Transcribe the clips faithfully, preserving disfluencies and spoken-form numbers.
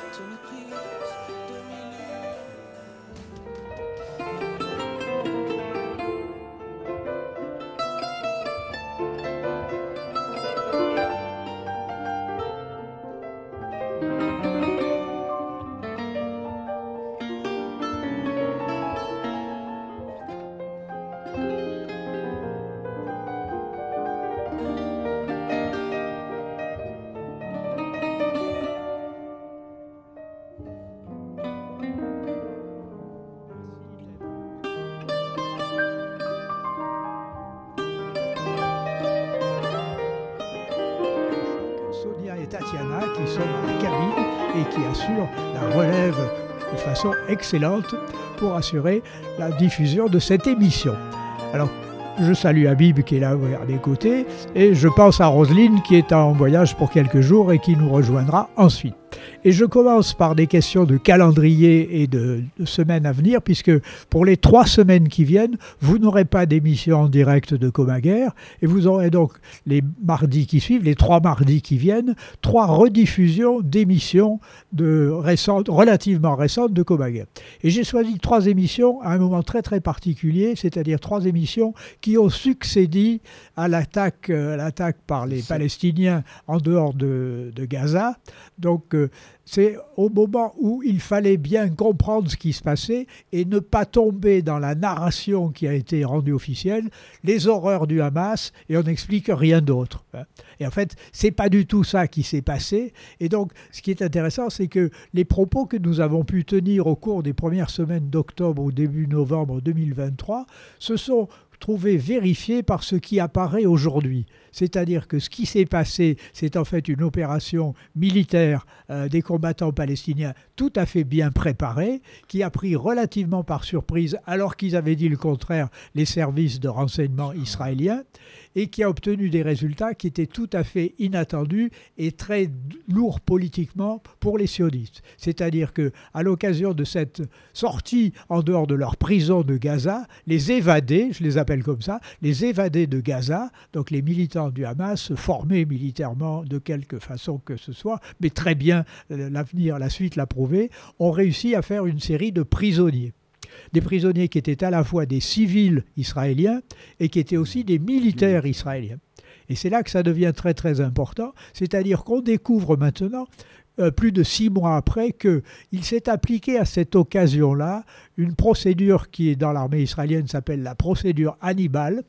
te méprise de mille. Sonia et Tatiana qui sont dans la cabine et qui assurent la relève de façon excellente pour assurer la diffusion de cette émission. Alors, je salue Habib qui est là à mes côtés et je pense à Roselyne qui est en voyage pour quelques jours et qui nous rejoindra ensuite. Et je commence par des questions de calendrier et de, de semaines à venir, puisque pour les trois semaines qui viennent, vous n'aurez pas d'émission en direct de Comaguerre, et vous aurez donc les mardis qui suivent, les trois mardis qui viennent, trois rediffusions d'émissions de récentes, relativement récentes de Comaguerre. Et j'ai choisi trois émissions à un moment très très particulier, c'est-à-dire trois émissions qui ont succédé à l'attaque, à l'attaque par les Palestiniens en dehors de, de Gaza. Donc, euh, c'est au moment où il fallait bien comprendre ce qui se passait et ne pas tomber dans la narration qui a été rendue officielle, les horreurs du Hamas, et on n'explique rien d'autre. Et en fait, c'est pas du tout ça qui s'est passé. Et donc, ce qui est intéressant, c'est que les propos que nous avons pu tenir au cours des premières semaines d'octobre ou début novembre deux mille vingt-trois se sont trouvés vérifiés par ce qui apparaît aujourd'hui. C'est-à-dire que ce qui s'est passé, c'est en fait une opération militaire euh, des combattants palestiniens tout à fait bien préparée, qui a pris relativement par surprise, alors qu'ils avaient dit le contraire, les services de renseignement israéliens, et qui a obtenu des résultats qui étaient tout à fait inattendus et très lourds politiquement pour les sionistes. C'est-à-dire qu'à l'occasion de cette sortie en dehors de leur prison de Gaza, les évadés, je les appelle comme ça, les évadés de Gaza, donc les militants du Hamas, formés militairement de quelque façon que ce soit, mais très bien, l'avenir, la suite l'a prouvé, ont réussi à faire une série de prisonniers. Des prisonniers qui étaient à la fois des civils israéliens et qui étaient aussi des militaires israéliens. Et c'est là que ça devient très très important, c'est-à-dire qu'on découvre maintenant, euh, plus de six mois après, qu'il s'est appliqué à cette occasion-là une procédure qui est dans l'armée israélienne s'appelle la procédure Hannibal,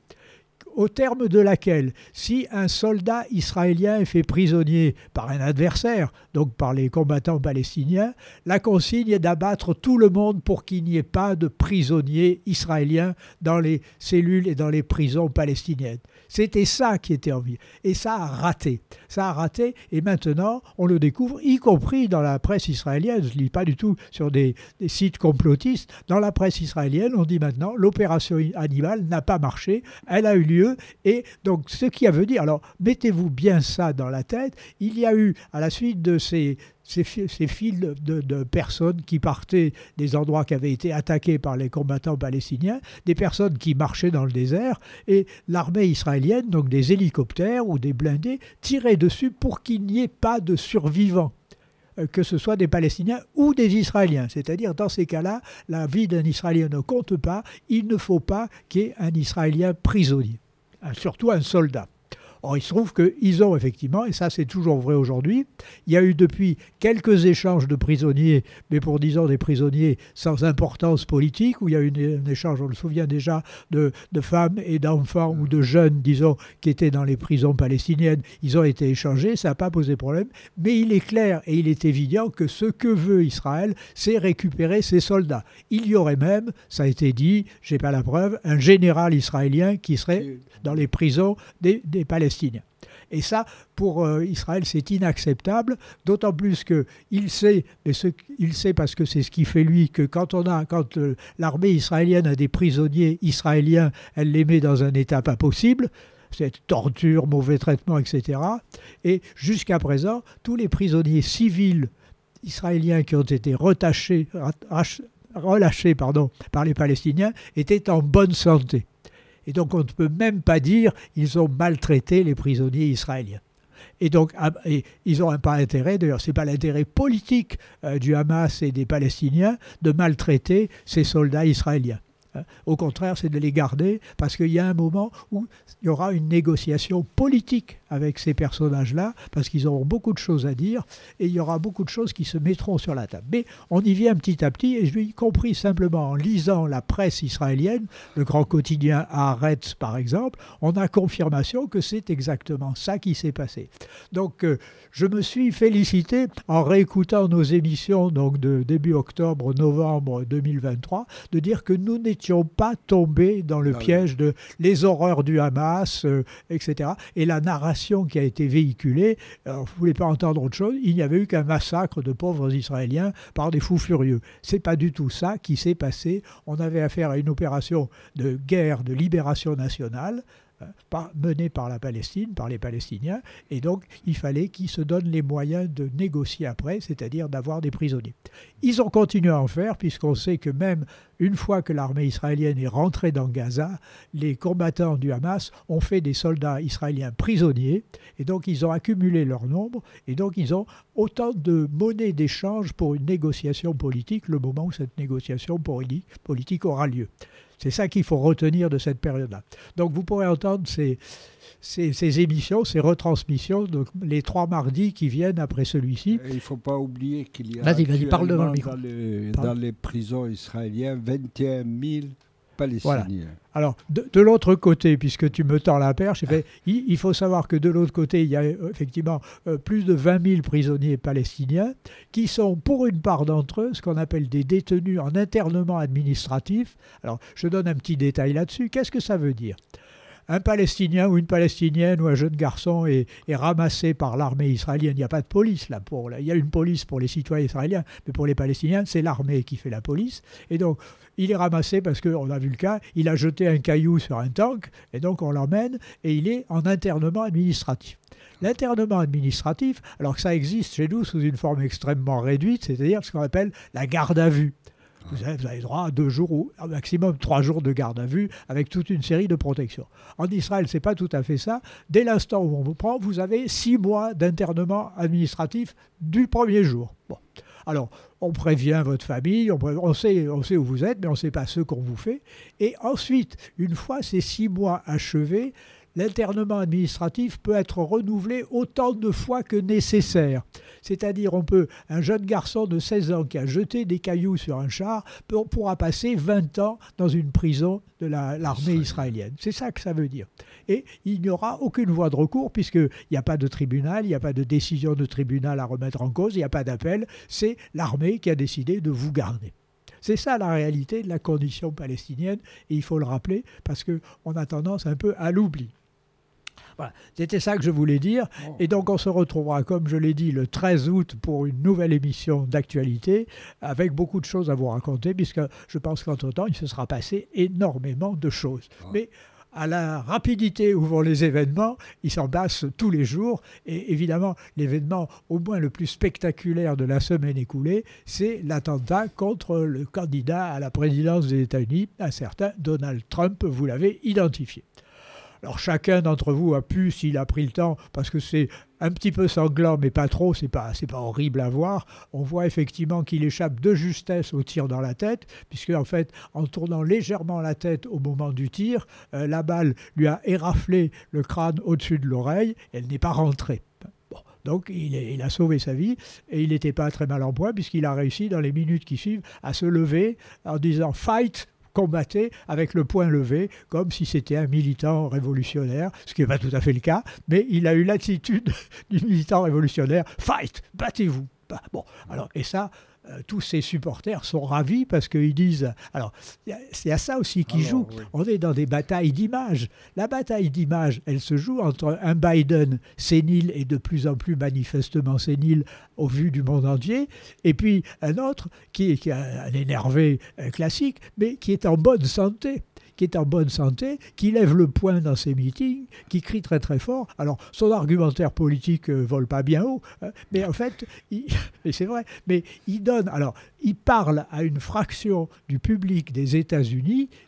au terme de laquelle, si un soldat israélien est fait prisonnier par un adversaire, donc par les combattants palestiniens, la consigne est d'abattre tout le monde pour qu'il n'y ait pas de prisonniers israéliens dans les cellules et dans les prisons palestiniennes. C'était ça qui était envie. Et ça a raté. Ça a raté et maintenant, on le découvre, y compris dans la presse israélienne. Je ne lis pas du tout sur des, des sites complotistes. Dans la presse israélienne, on dit maintenant l'opération Hannibal n'a pas marché. Elle a eu lieu. Et donc, ce qui a veut dire, alors mettez-vous bien ça dans la tête, il y a eu, à la suite de ces, ces, ces files de, de personnes qui partaient des endroits qui avaient été attaqués par les combattants palestiniens, des personnes qui marchaient dans le désert, et l'armée israélienne, donc des hélicoptères ou des blindés, tiraient dessus pour qu'il n'y ait pas de survivants, que ce soit des Palestiniens ou des Israéliens. C'est-à-dire, dans ces cas-là, la vie d'un Israélien ne compte pas, il ne faut pas qu'il y ait un Israélien prisonnier. Surtout un soldat. Or, il se trouve qu'ils ont effectivement, et ça c'est toujours vrai aujourd'hui, il y a eu depuis quelques échanges de prisonniers, mais pour disons des prisonniers sans importance politique, où il y a eu un échange, on le souvient déjà, de, de femmes et d'enfants ou de jeunes, disons, qui étaient dans les prisons palestiniennes, ils ont été échangés, ça n'a pas posé problème, mais il est clair et il est évident que ce que veut Israël, c'est récupérer ses soldats. Il y aurait même, ça a été dit, je n'ai pas la preuve, un général israélien qui serait dans les prisons des, des Palestiniens. Et ça, pour euh, Israël, c'est inacceptable, d'autant plus qu'il sait, mais ce, il sait parce que c'est ce qui fait lui, que quand, on a, quand euh, l'armée israélienne a des prisonniers israéliens, elle les met dans un état pas possible, c'est torture, mauvais traitement, et cetera. Et jusqu'à présent, tous les prisonniers civils israéliens qui ont été retachés, relâchés pardon, par les Palestiniens étaient en bonne santé. Et donc on ne peut même pas dire qu'ils ont maltraité les prisonniers israéliens. Et donc, ah, et ils n'ont pas intérêt, d'ailleurs, ce n'est pas l'intérêt politique euh, du Hamas et des Palestiniens de maltraiter ces soldats israéliens. Au contraire, c'est de les garder parce qu'il y a un moment où il y aura une négociation politique avec ces personnages-là parce qu'ils auront beaucoup de choses à dire et il y aura beaucoup de choses qui se mettront sur la table. Mais on y vient petit à petit et je l'ai compris simplement en lisant la presse israélienne, le grand quotidien Haaretz par exemple, on a confirmation que c'est exactement ça qui s'est passé. Donc euh, je me suis félicité en réécoutant nos émissions donc de début octobre-novembre deux mille vingt-trois de dire que nous n'étions pas tombés dans le ah piège oui. de les horreurs du Hamas, euh, et cetera. Et la narration qui a été véhiculée, alors, vous ne voulez pas entendre autre chose, il n'y avait eu qu'un massacre de pauvres Israéliens par des fous furieux. Ce n'est pas du tout ça qui s'est passé. On avait affaire à une opération de guerre, de libération nationale, Par, menée par la Palestine, par les Palestiniens, et donc il fallait qu'ils se donnent les moyens de négocier après, c'est-à-dire d'avoir des prisonniers. Ils ont continué à en faire, puisqu'on sait que même une fois que l'armée israélienne est rentrée dans Gaza, les combattants du Hamas ont fait des soldats israéliens prisonniers, et donc ils ont accumulé leur nombre, et donc ils ont autant de monnaie d'échange pour une négociation politique, le moment où cette négociation politique aura lieu. C'est ça qu'il faut retenir de cette période-là. Donc vous pourrez entendre ces, ces, ces émissions, ces retransmissions, donc les trois mardis qui viennent après celui-ci. Il ne faut pas oublier qu'il y a vas-y, vas-y, parle devant le micro. Dans, les, dans les prisons israéliennes vingt et un mille Palestiniens. Voilà. Alors, de, de l'autre côté, puisque tu me tends la perche, fait, il, il faut savoir que de l'autre côté, il y a effectivement euh, plus de vingt mille prisonniers palestiniens qui sont, pour une part d'entre eux, ce qu'on appelle des détenus en internement administratif. Alors, je donne un petit détail là-dessus. Qu'est-ce que ça veut dire ? Un Palestinien ou une Palestinienne ou un jeune garçon est, est ramassé par l'armée israélienne. Il n'y a pas de police là. Pour, il y a une police pour les citoyens israéliens, mais pour les Palestiniens, c'est l'armée qui fait la police. Et donc, il est ramassé parce qu'on a vu le cas, il a jeté un caillou sur un tank, et donc on l'emmène, et il est en internement administratif. L'internement administratif, alors que ça existe chez nous sous une forme extrêmement réduite, c'est-à-dire ce qu'on appelle la garde à vue. Vous avez, vous avez droit à deux jours ou au maximum trois jours de garde à vue avec toute une série de protections. En Israël, ce n'est pas tout à fait ça. Dès l'instant où on vous prend, vous avez six mois d'internement administratif du premier jour. Bon. Alors, on prévient votre famille, on, prévient, on, sait, on sait où vous êtes, mais on ne sait pas ce qu'on vous fait. Et ensuite, une fois ces six mois achevés, l'internement administratif peut être renouvelé autant de fois que nécessaire. C'est-à-dire, on peut, un jeune garçon de seize ans qui a jeté des cailloux sur un char peut, pourra passer vingt ans dans une prison de la, l'armée israélienne. C'est ça que ça veut dire. Et il n'y aura aucune voie de recours puisqu'il n'y a pas de tribunal, il n'y a pas de décision de tribunal à remettre en cause, il n'y a pas d'appel. C'est l'armée qui a décidé de vous garder. C'est ça la réalité de la condition palestinienne et il faut le rappeler parce qu'on a tendance un peu à l'oublier. Voilà, c'était ça que je voulais dire. Et donc, on se retrouvera, comme je l'ai dit, le treize août pour une nouvelle émission d'actualité avec beaucoup de choses à vous raconter, puisque je pense qu'entre-temps, il se sera passé énormément de choses. Mais à la rapidité où vont les événements, il s'en passe tous les jours. Et évidemment, l'événement au moins le plus spectaculaire de la semaine écoulée, c'est l'attentat contre le candidat à la présidence des États-Unis, un certain Donald Trump, vous l'avez identifié. Alors chacun d'entre vous a pu, s'il a pris le temps, parce que c'est un petit peu sanglant, mais pas trop, c'est pas, c'est pas horrible à voir. On voit effectivement qu'il échappe de justesse au tir dans la tête, puisque en fait, en tournant légèrement la tête au moment du tir, euh, la balle lui a éraflé le crâne au-dessus de l'oreille, et elle n'est pas rentrée. Bon. Donc il, est, il a sauvé sa vie et il n'était pas très mal en point puisqu'il a réussi dans les minutes qui suivent à se lever en disant « fight ». Combattait avec le poing levé, comme si c'était un militant révolutionnaire, ce qui n'est pas tout à fait le cas, mais il a eu l'attitude du militant révolutionnaire, fight, battez-vous. Bon, alors, et ça, euh, tous ses supporters sont ravis parce qu'ils disent, alors, c'est à ça aussi qu'ils jouent, oui. On est dans des batailles d'images. La bataille d'images, elle se joue entre un Biden sénile et de plus en plus manifestement sénile au vu du monde entier, et puis un autre qui est, qui est un énervé classique, mais qui est en bonne santé. qui est en bonne santé, qui lève le poing dans ses meetings, qui crie très très fort. Alors, son argumentaire politique ne euh, vole pas bien haut, hein, mais en fait, il, et c'est vrai, mais il donne, alors, il parle à une fraction du public des États-Unis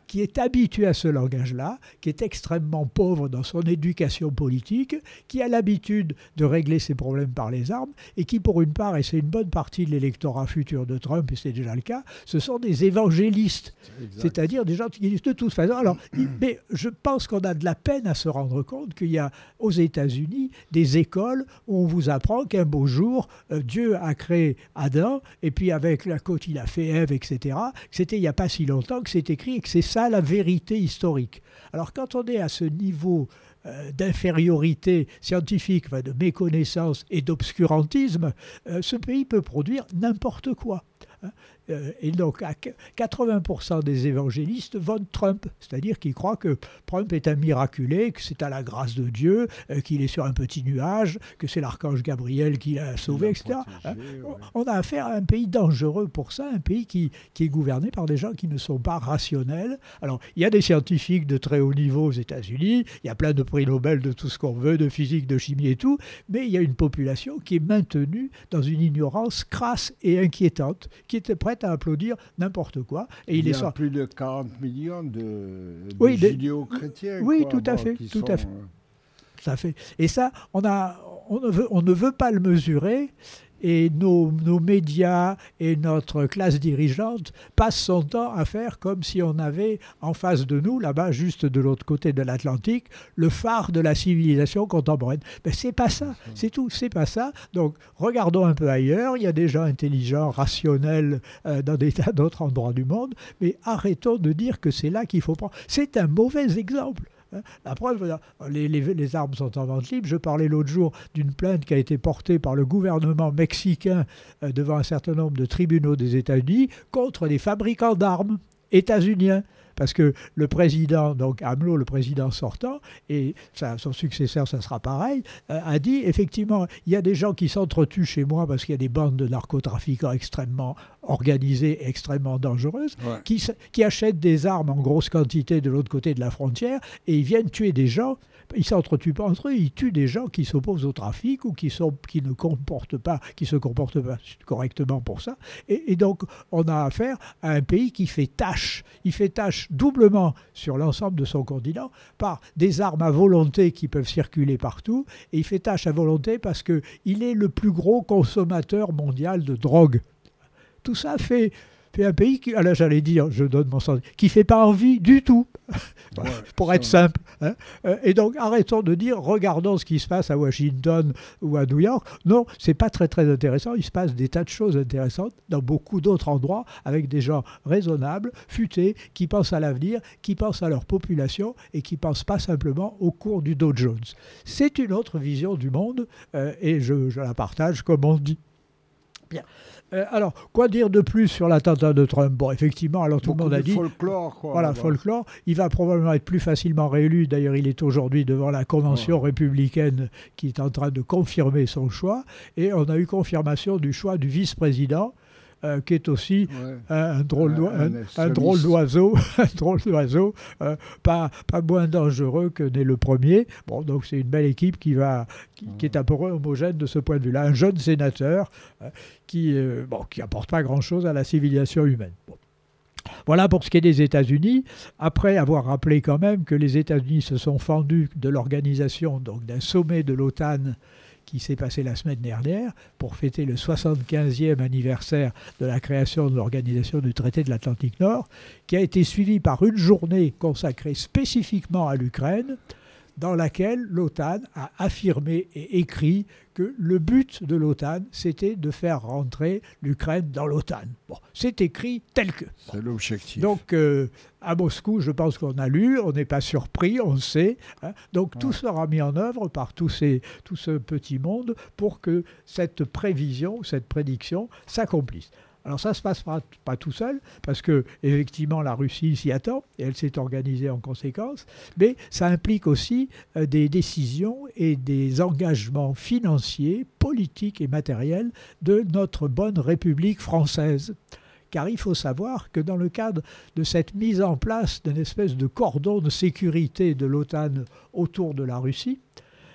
qui est habitué à ce langage-là, qui est extrêmement pauvre dans son éducation politique, qui a l'habitude de régler ses problèmes par les armes, et qui, pour une part, et c'est une bonne partie de l'électorat futur de Trump, et c'est déjà le cas, ce sont des évangélistes, Exact. c'est-à-dire des gens qui disent de toute façon. Alors, mais je pense qu'on a de la peine à se rendre compte qu'il y a aux États-Unis des écoles où on vous apprend qu'un beau jour, euh, Dieu a créé Adam, et puis avec la côte, il a fait Ève, et cetera. C'était il n'y a pas si longtemps que c'est écrit, et que c'est ça la vérité historique. Alors, quand on est à ce niveau euh, d'infériorité scientifique, enfin, de méconnaissance et d'obscurantisme, euh, ce pays peut produire n'importe quoi. Hein. Euh, et donc, à quatre-vingts pour cent des évangélistes votent Trump, c'est-à-dire qu'ils croient que Trump est un miraculé, que c'est à la grâce de Dieu, euh, qu'il est sur un petit nuage, que c'est l'archange Gabriel qui l'a sauvé, l'a et cetera. protégé, Hein. ouais. On a affaire à un pays dangereux pour ça, un pays qui, qui est gouverné par des gens qui ne sont pas rationnels. Alors, il y a des scientifiques de très haut niveau aux États-Unis, il y a plein de prix Nobel de tout ce qu'on veut, de physique, de chimie et tout, mais il y a une population qui est maintenue dans une ignorance crasse et inquiétante, qui était prête à applaudir n'importe quoi. Et il, il y est a sort... plus de quarante millions de, de Oui, des- judéo-chrétiens. Oui, quoi, tout à bon, fait, qui tout sont, à fait. euh, Ça fait. Et ça, on, a, on, ne veut, on ne veut pas le mesurer. Et nos, nos médias et notre classe dirigeante passent son temps à faire comme si on avait en face de nous, là-bas, juste de l'autre côté de l'Atlantique, le phare de la civilisation contemporaine. Mais c'est pas ça, c'est tout, c'est pas ça. Donc, regardons un peu ailleurs. Il y a des gens intelligents, rationnels euh, dans des tas d'autres endroits du monde, mais arrêtons de dire que c'est là qu'il faut prendre. C'est un mauvais exemple. La preuve, les, les, les armes sont en vente libre. Je parlais l'autre jour d'une plainte qui a été portée par le gouvernement mexicain euh, devant un certain nombre de tribunaux des États-Unis contre les fabricants d'armes états-uniens. Parce que le président, donc AMLO, le président sortant, et ça, son successeur, ça sera pareil, euh, a dit, effectivement, il y a des gens qui s'entretuent chez moi parce qu'il y a des bandes de narcotrafiquants extrêmement organisées, extrêmement dangereuses, ouais. qui, qui achètent des armes en grosse quantité de l'autre côté de la frontière, et ils viennent tuer des gens. Ils ne s'entretuent pas entre eux, ils tuent des gens qui s'opposent au trafic ou qui, sont, qui ne comportent pas, qui se comportent pas correctement pour ça. Et, et donc, on a affaire à un pays qui fait tâche. Il fait tâche doublement sur l'ensemble de son continent par des armes à volonté qui peuvent circuler partout. Et il fait tâche à volonté parce qu'il est le plus gros consommateur mondial de drogue. Tout ça fait... fait un pays qui, alors j'allais dire, je donne mon sens, qui ne fait pas envie du tout, Ouais, pour ça, être simple. Hein. Et donc arrêtons de dire, regardons ce qui se passe à Washington ou à New York. Non, c'est pas très très intéressant. Il se passe des tas de choses intéressantes dans beaucoup d'autres endroits avec des gens raisonnables, futés, qui pensent à l'avenir, qui pensent à leur population et qui pensent pas simplement au cours du Dow Jones. C'est une autre vision du monde euh, et je, je la partage comme on dit. Bien. Euh, alors, quoi dire de plus sur l'attentat de Trump? Bon, effectivement, alors tout beaucoup le monde a de dit... folklore, quoi. Voilà, Bon. folklore. Il va probablement être plus facilement réélu. D'ailleurs, il est aujourd'hui devant la convention Oh. républicaine qui est en train de confirmer son choix. Et on a eu confirmation du choix du vice-président, euh, qui est aussi Ouais. un, un drôle Un- d'oi- un un- un extrémiste. drôle d'oiseau, un drôle d'oiseau, euh, pas, pas moins dangereux que n'est le premier. Bon, donc c'est une belle équipe qui, va, qui, qui est un peu homogène de ce point de vue-là. Un jeune sénateur euh, qui euh, bon, qui apporte pas grand-chose à la civilisation humaine. Bon. Voilà pour ce qui est des États-Unis. Après avoir rappelé quand même que les États-Unis se sont fendus de l'organisation donc d'un sommet de l'OTAN qui s'est passé la semaine dernière pour fêter le soixante-quinzième anniversaire de la création de l'organisation du traité de l'Atlantique Nord, qui a été suivi par une journée consacrée spécifiquement à l'Ukraine, dans laquelle l'OTAN a affirmé et écrit que le but de l'OTAN, c'était de faire rentrer l'Ukraine dans l'OTAN. Bon, c'est écrit tel que. Bon. C'est l'objectif. Donc, euh, à Moscou, je pense qu'on a lu, on n'est pas surpris, on sait. Hein. Donc, tout Ouais. sera mis en œuvre par tous ces, tout ce petit monde pour que cette prévision, cette prédiction s'accomplisse. Alors ça ne se passe pas, pas tout seul, parce que effectivement la Russie s'y attend, et elle s'est organisée en conséquence, mais ça implique aussi euh, des décisions et des engagements financiers, politiques et matériels de notre bonne République française. Car il faut savoir que dans le cadre de cette mise en place d'une espèce de cordon de sécurité de l'OTAN autour de la Russie,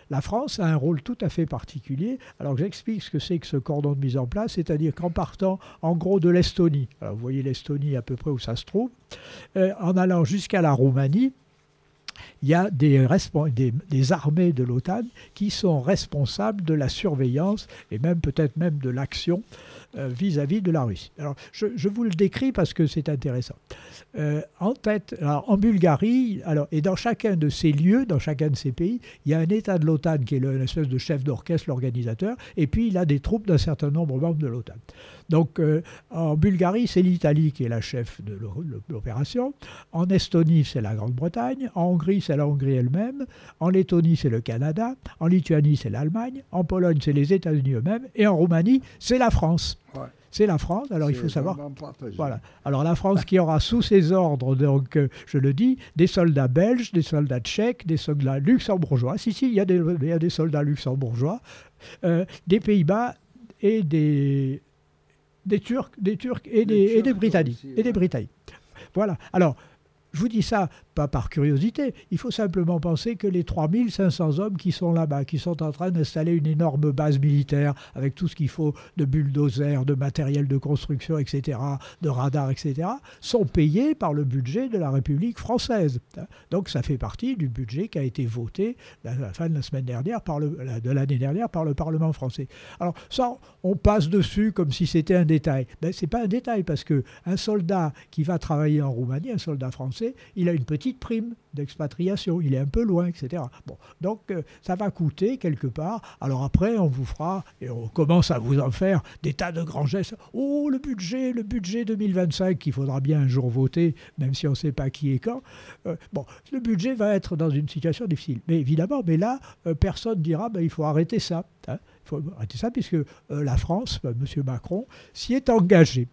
la France a un rôle tout à fait particulier. Alors j'explique ce que c'est que ce cordon de mise en place, c'est-à-dire qu'en partant en gros de l'Estonie, alors vous voyez l'Estonie à peu près où ça se trouve, euh, en allant jusqu'à la Roumanie, il y a des, des, des armées de l'OTAN qui sont responsables de la surveillance et même peut-être même de l'action euh, vis-à-vis de la Russie. Alors, je, je vous le décris parce que c'est intéressant. Euh, en tête, alors, en Bulgarie, alors, et dans chacun de ces lieux, dans chacun de ces pays, il y a un État de l'OTAN qui est le, l'espèce de chef d'orchestre, l'organisateur, et puis il a des troupes d'un certain nombre de membres de l'OTAN. Donc, euh, en Bulgarie, c'est l'Italie qui est la chef de l'opération. En Estonie, c'est la Grande-Bretagne. En Hongrie, c'est la Hongrie elle-même. En Lettonie, c'est le Canada. En Lituanie, c'est l'Allemagne. En Pologne, c'est les États-Unis eux-mêmes. Et en Roumanie, c'est la France. Ouais. C'est la France. Alors, il faut savoir. Voilà. Alors, la France qui aura sous ses ordres, donc, euh, je le dis, des soldats belges, des soldats tchèques, des soldats luxembourgeois. Si, si, il y a des, il y a des soldats luxembourgeois, euh, des Pays-Bas et des. Des Turcs, des Turcs et des, et des Britanniques. Aussi, ouais. Et des Britanniques. Voilà. Alors, je vous dis ça pas par curiosité. Il faut simplement penser que les trois mille cinq cents hommes qui sont là-bas, qui sont en train d'installer une énorme base militaire avec tout ce qu'il faut de bulldozers, de matériel de construction, et cetera, de radars, et cetera, sont payés par le budget de la République française. Donc, ça fait partie du budget qui a été voté à la fin de la semaine dernière, par le, de l'année dernière, par le Parlement français. Alors, ça, on passe dessus comme si c'était un détail. Ben, ce n'est pas un détail parce qu'un soldat qui va travailler en Roumanie, un soldat français, il a une petite prime d'expatriation, il est un peu loin, et cetera. Bon, donc euh, ça va coûter quelque part. Alors après, on vous fera, et on commence à vous en faire des tas de grands gestes. Oh, le budget, le budget deux mille vingt-cinq, qu'il faudra bien un jour voter, même si on ne sait pas qui et quand. Euh, bon, le budget va être dans une situation difficile. Mais évidemment, mais là, euh, personne dira, ben, il faut arrêter ça. Hein. Il faut arrêter ça, puisque euh, la France, ben, M. Macron, s'y est engagé.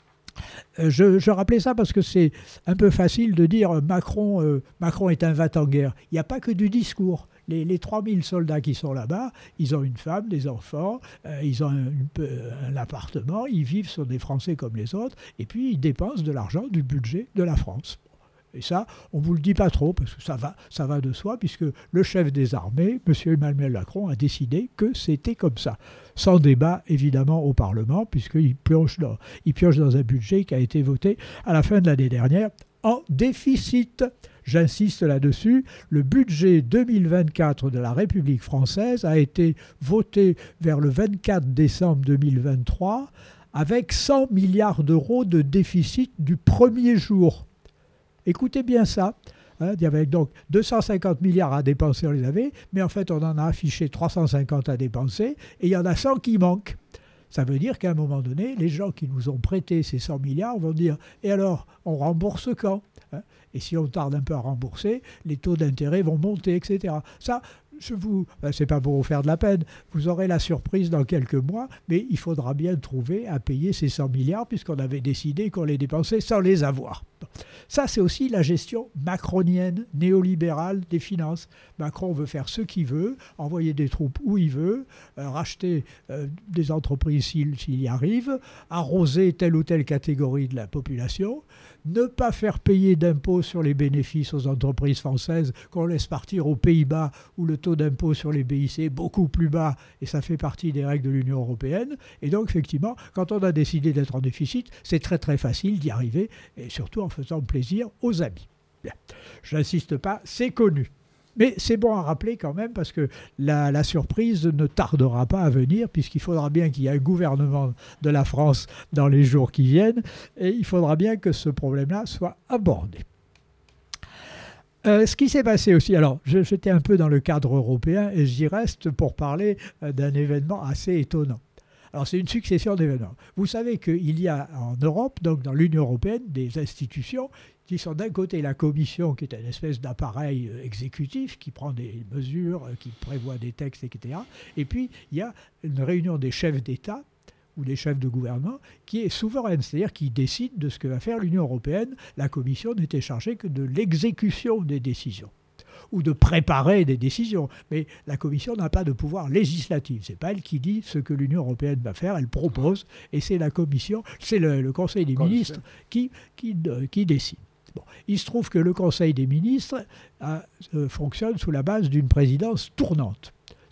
Je, je rappelais ça parce que c'est un peu facile de dire Macron, euh, Macron est un va-t-en-guerre. Il n'y a pas que du discours. Les, les trois mille soldats qui sont là-bas, ils ont une femme, des enfants, euh, ils ont un, un appartement, ils vivent sur des Français comme les autres, et puis ils dépensent de l'argent du budget de la France. Et ça, on ne vous le dit pas trop, parce que ça va, ça va de soi, puisque le chef des armées, M. Emmanuel Macron, a décidé que c'était comme ça. Sans débat, évidemment, au Parlement, puisqu'il pioche dans, il pioche dans un budget qui a été voté à la fin de l'année dernière en déficit. J'insiste là-dessus, le budget deux mille vingt-quatre de la République française a été voté vers le vingt-quatre décembre deux mille vingt-trois avec cent milliards d'euros de déficit du premier jour. Écoutez bien ça, hein, il y avait donc deux cent cinquante milliards à dépenser, on les avait, mais en fait on en a affiché trois cent cinquante à dépenser et il y en a cent qui manquent. Ça veut dire qu'à un moment donné, les gens qui nous ont prêté ces cent milliards vont dire « Et alors, on rembourse quand ?» Et si on tarde un peu à rembourser, les taux d'intérêt vont monter, et cetera. Ça, je vous, ben, c'est pas pour vous faire de la peine, vous aurez la surprise dans quelques mois, mais il faudra bien trouver à payer ces cent milliards puisqu'on avait décidé qu'on les dépensait sans les avoir. Ça, c'est aussi la gestion macronienne, néolibérale des finances. Macron veut faire ce qu'il veut, envoyer des troupes où il veut, euh, racheter euh, des entreprises s'il, s'il y arrive, arroser telle ou telle catégorie de la population, ne pas faire payer d'impôts sur les bénéfices aux entreprises françaises qu'on laisse partir aux Pays-Bas où le taux d'impôt sur les B I C est beaucoup plus bas et ça fait partie des règles de l'Union européenne. Et donc, effectivement, quand on a décidé d'être en déficit, c'est très très facile d'y arriver et surtout en faisant plaisir aux amis. Bien. Je n'insiste pas, c'est connu. Mais c'est bon à rappeler quand même parce que la, la surprise ne tardera pas à venir puisqu'il faudra bien qu'il y ait un gouvernement de la France dans les jours qui viennent et il faudra bien que ce problème-là soit abordé. Euh, ce qui s'est passé aussi, alors je, j'étais un peu dans le cadre européen et j'y reste pour parler euh, d'un événement assez étonnant. Alors c'est une succession d'événements. Vous savez qu'il y a en Europe, donc dans l'Union européenne, des institutions qui sont d'un côté la Commission, qui est une espèce d'appareil exécutif qui prend des mesures, qui prévoit des textes, et cetera. Et puis il y a une réunion des chefs d'État ou des chefs de gouvernement qui est souveraine, c'est-à-dire qui décide de ce que va faire l'Union européenne. La Commission n'était chargée que de l'exécution des décisions ou de préparer des décisions. Mais la Commission n'a pas de pouvoir législatif. Ce n'est pas elle qui dit ce que l'Union européenne va faire, elle propose, et c'est la Commission, c'est le, le Conseil des ministres qui, qui, qui décide. Bon, il se trouve que le Conseil des ministres a, euh, fonctionne sous la base d'une présidence tournante.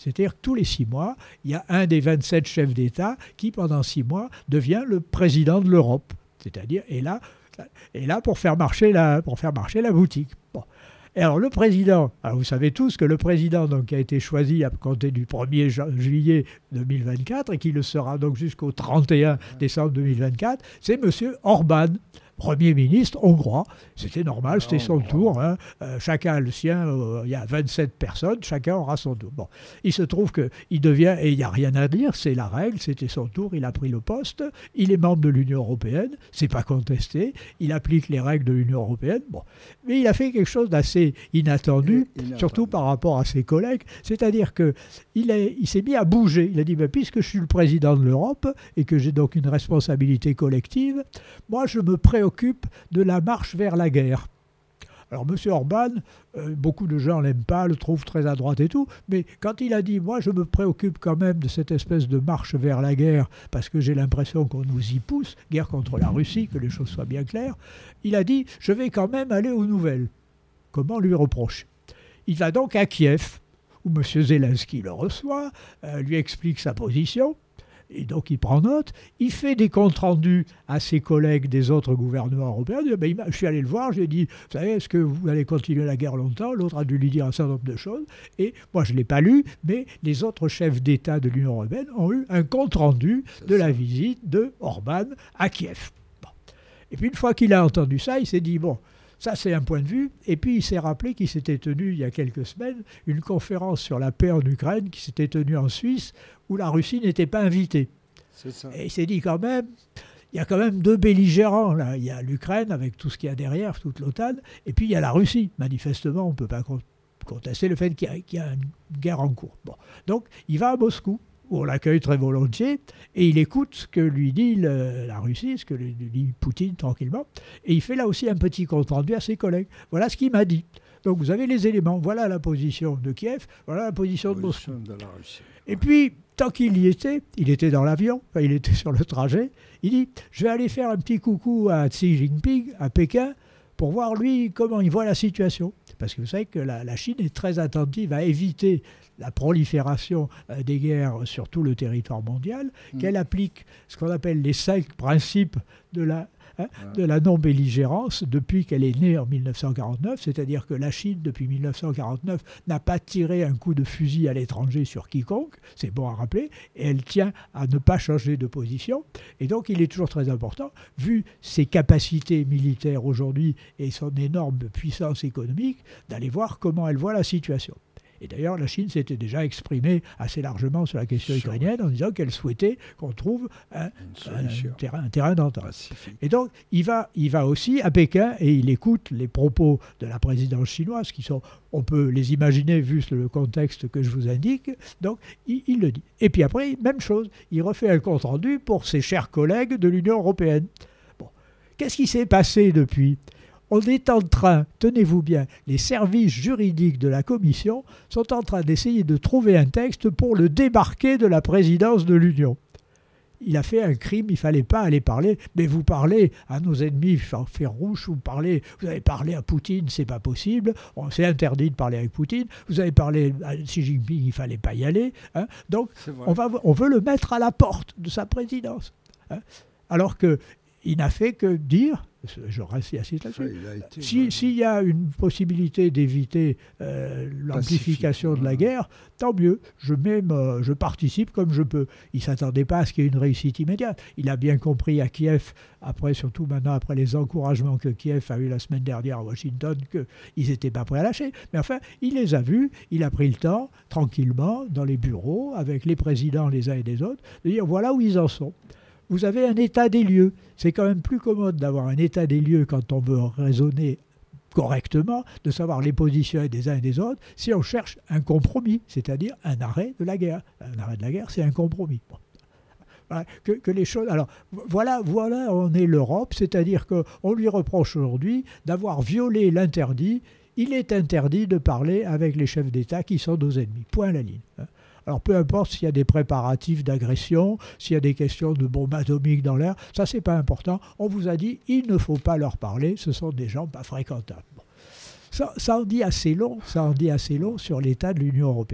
C'est-à-dire que tous les six mois, il y a un des vingt-sept chefs d'État qui, pendant six mois, devient le président de l'Europe. C'est-à-dire, et là, et là pour, faire marcher la, pour faire marcher la boutique. Bon. Et alors le président, alors vous savez tous que le président donc, qui a été choisi à compter du premier juillet deux mille vingt-quatre et qui le sera donc jusqu'au trente et un décembre deux mille vingt-quatre, c'est M. Orban, Premier ministre hongrois. C'était normal, c'était son tour. Hein. Euh, chacun a le sien, euh, il y a vingt-sept personnes, chacun aura son tour. Bon. Il se trouve qu'il devient, et il n'y a rien à dire, c'est la règle, c'était son tour, il a pris le poste, il est membre de l'Union européenne, c'est pas contesté, il applique les règles de l'Union européenne. Bon. Mais il a fait quelque chose d'assez inattendu, inattendu, surtout par rapport à ses collègues, c'est-à-dire qu'il il s'est mis à bouger. Il a dit, ben, puisque je suis le président de l'Europe et que j'ai donc une responsabilité collective, moi je me préoccupe de la marche vers la guerre. Alors M. Orban, euh, beaucoup de gens ne l'aiment pas, le trouvent très à droite et tout, mais quand il a dit « moi je me préoccupe quand même de cette espèce de marche vers la guerre parce que j'ai l'impression qu'on nous y pousse, guerre contre la Russie, que les choses soient bien claires », il a dit « je vais quand même aller aux nouvelles ». Comment lui reprocher? Il va donc à Kiev, où M. Zelensky le reçoit, euh, lui explique sa position. Et donc il prend note, il fait des comptes rendus à ses collègues des autres gouvernements européens. Il dit, ben, je suis allé le voir, je lui ai dit, vous savez, est-ce que vous allez continuer la guerre longtemps? L'autre a dû lui dire un certain nombre de choses. Et moi, je ne l'ai pas lu, mais les autres chefs d'État de l'Union européenne ont eu un compte rendu de la visite de Orban à Kiev. Bon. Et puis une fois qu'il a entendu ça, il s'est dit, bon, ça, c'est un point de vue. Et puis, il s'est rappelé qu'il s'était tenu, il y a quelques semaines, une conférence sur la paix en Ukraine qui s'était tenue en Suisse, où la Russie n'était pas invitée. C'est ça. Et il s'est dit quand même, il y a quand même deux belligérants. Là. Il y a l'Ukraine, avec tout ce qu'il y a derrière, toute l'OTAN, et puis il y a la Russie. Manifestement, on ne peut pas contester le fait qu'il y a, qu'il y a une guerre en cours. Bon. Donc, il va à Moscou, où on l'accueille très volontiers, et il écoute ce que lui dit le, la Russie, ce que lui dit Poutine tranquillement, et il fait là aussi un petit compte-rendu à ses collègues. Voilà ce qu'il m'a dit. Donc vous avez les éléments. Voilà la position de Kiev, voilà la position de Moscou. De la Russie. Et puis, tant qu'il y était, il était dans l'avion, enfin, il était sur le trajet, il dit « je vais aller faire un petit coucou à Xi Jinping, à Pékin, pour voir lui comment il voit la situation ». Parce que vous savez que la, la Chine est très attentive à éviter la prolifération euh, des guerres sur tout le territoire mondial, mmh. qu'elle applique ce qu'on appelle les cinq principes de la, hein, voilà. de la non-belligérance depuis qu'elle est née en mille neuf cent quarante-neuf, c'est-à-dire que la Chine, depuis mille neuf cent quarante-neuf, n'a pas tiré un coup de fusil à l'étranger sur quiconque, c'est bon à rappeler, et elle tient à ne pas changer de position. Et donc il est toujours très important, vu ses capacités militaires aujourd'hui et son énorme puissance économique, d'aller voir comment elle voit la situation. Et d'ailleurs, la Chine s'était déjà exprimée assez largement sur la question sure. ukrainienne en disant qu'elle souhaitait qu'on trouve un, un, un terrain, un terrain d'entente. Pacifique. Et donc, il va, il va aussi à Pékin et il écoute les propos de la présidence chinoise, qui sont, on peut les imaginer vu le contexte que je vous indique. Donc, il, il le dit. Et puis après, même chose, il refait un compte-rendu pour ses chers collègues de l'Union européenne. Bon, qu'est-ce qui s'est passé depuis ? On est en train, tenez-vous bien, les services juridiques de la Commission sont en train d'essayer de trouver un texte pour le débarquer de la présidence de l'Union. Il a fait un crime, il ne fallait pas aller parler, mais vous parlez à nos ennemis farouches, vous, parlez, vous avez parlé à Poutine, c'est pas possible, c'est interdit de parler avec Poutine, vous avez parlé à Xi Jinping, il ne fallait pas y aller. Hein. Donc, on, va, on veut le mettre à la porte de sa présidence. Hein. Alors qu'il n'a fait que dire... Je reste assis là-dessus. S'il si y a une possibilité d'éviter euh, l'amplification de la guerre, tant mieux. Je, même, euh, je participe comme je peux. Il ne s'attendait pas à ce qu'il y ait une réussite immédiate. Il a bien compris à Kiev, après, surtout maintenant après les encouragements que Kiev a eu la semaine dernière à Washington, qu'ils n'étaient pas prêts à lâcher. Mais enfin, il les a vus, il a pris le temps, tranquillement, dans les bureaux, avec les présidents les uns et les autres, de dire voilà où ils en sont. Vous avez un état des lieux. C'est quand même plus commode d'avoir un état des lieux quand on veut raisonner correctement, de savoir les positions des uns et des autres, si on cherche un compromis, c'est-à-dire un arrêt de la guerre. Un arrêt de la guerre, c'est un compromis. Bon. Voilà, que, que les choses... Alors, voilà, voilà, on est l'Europe, c'est-à-dire qu'on lui reproche aujourd'hui d'avoir violé l'interdit. Il est interdit de parler avec les chefs d'État qui sont nos ennemis. Point à la ligne. Alors peu importe s'il y a des préparatifs d'agression, s'il y a des questions de bombes atomiques dans l'air, ça c'est pas important. On vous a dit, il ne faut pas leur parler, ce sont des gens pas fréquentables. Bon. Ça, ça en dit assez long, ça en dit assez long sur l'état de l'Union européenne.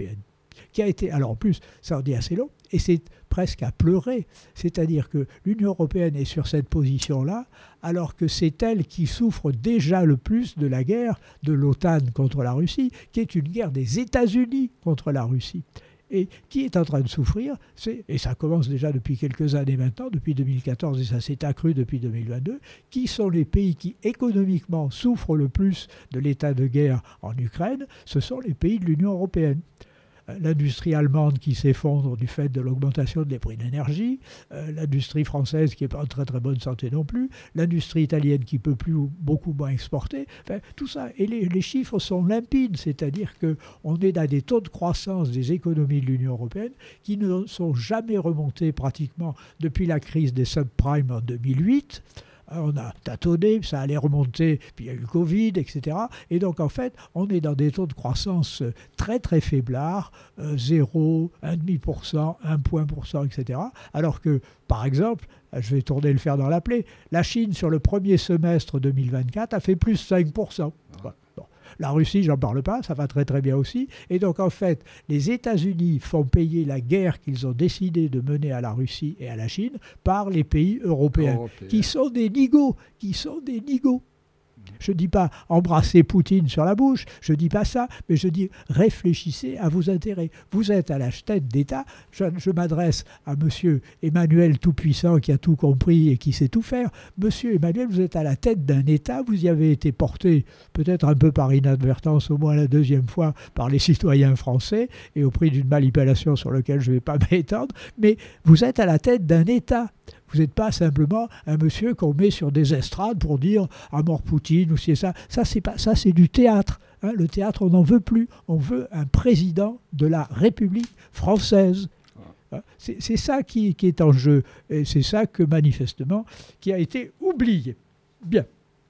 qui a été, alors en plus, ça en dit assez long, et c'est presque à pleurer. C'est-à-dire que l'Union européenne est sur cette position-là, alors que c'est elle qui souffre déjà le plus de la guerre de l'OTAN contre la Russie, qui est une guerre des États-Unis contre la Russie. Et qui est en train de souffrir, c'est, et ça commence déjà depuis quelques années maintenant, depuis deux mille quatorze, et ça s'est accru depuis deux mille vingt-deux, qui sont les pays qui économiquement souffrent le plus de l'état de guerre en Ukraine? Ce sont les pays de l'Union européenne. L'industrie allemande qui s'effondre du fait de l'augmentation des prix de l'énergie, euh, l'industrie française qui n'est pas en très très bonne santé non plus, l'industrie italienne qui ne peut plus ou beaucoup moins exporter, enfin, tout ça. Et les, les chiffres sont limpides, c'est-à-dire qu'on est dans des taux de croissance des économies de l'Union européenne qui ne sont jamais remontés pratiquement depuis la crise des subprimes en deux mille huit. On a tâtonné, ça allait remonter, puis il y a eu le Covid, et cetera. Et donc, en fait, on est dans des taux de croissance très, très faiblards, euh, zéro, un virgule cinq pour cent, un point pour cent, et cetera. Alors que, par exemple, je vais tourner le fer dans la plaie, la Chine, sur le premier semestre deux mille vingt-quatre, a fait plus cinq pour cent. Bon. La Russie, j'en parle pas, ça va très très bien aussi. Et donc en fait, les États-Unis font payer la guerre qu'ils ont décidé de mener à la Russie et à la Chine par les pays européens, Européen. qui sont des nigauds, qui sont des nigauds. Je ne dis pas embrasser Poutine sur la bouche, je ne dis pas ça, mais je dis réfléchissez à vos intérêts. Vous êtes à la tête d'État, je, je m'adresse à monsieur Emmanuel Tout-Puissant qui a tout compris et qui sait tout faire. Monsieur Emmanuel, vous êtes à la tête d'un État, vous y avez été porté peut-être un peu par inadvertance, au moins la deuxième fois, par les citoyens français et au prix d'une manipulation sur laquelle je ne vais pas m'étendre, mais vous êtes à la tête d'un État. Vous n'êtes pas simplement un monsieur qu'on met sur des estrades pour dire « à mort Poutine » ou c'est ça. Ça, c'est pas, ça, c'est du théâtre. Hein. Le théâtre, on n'en veut plus. On veut un président de la République française. Hein. C'est, c'est ça qui, qui est en jeu. Et c'est ça que, manifestement, qui a été oublié. Bien.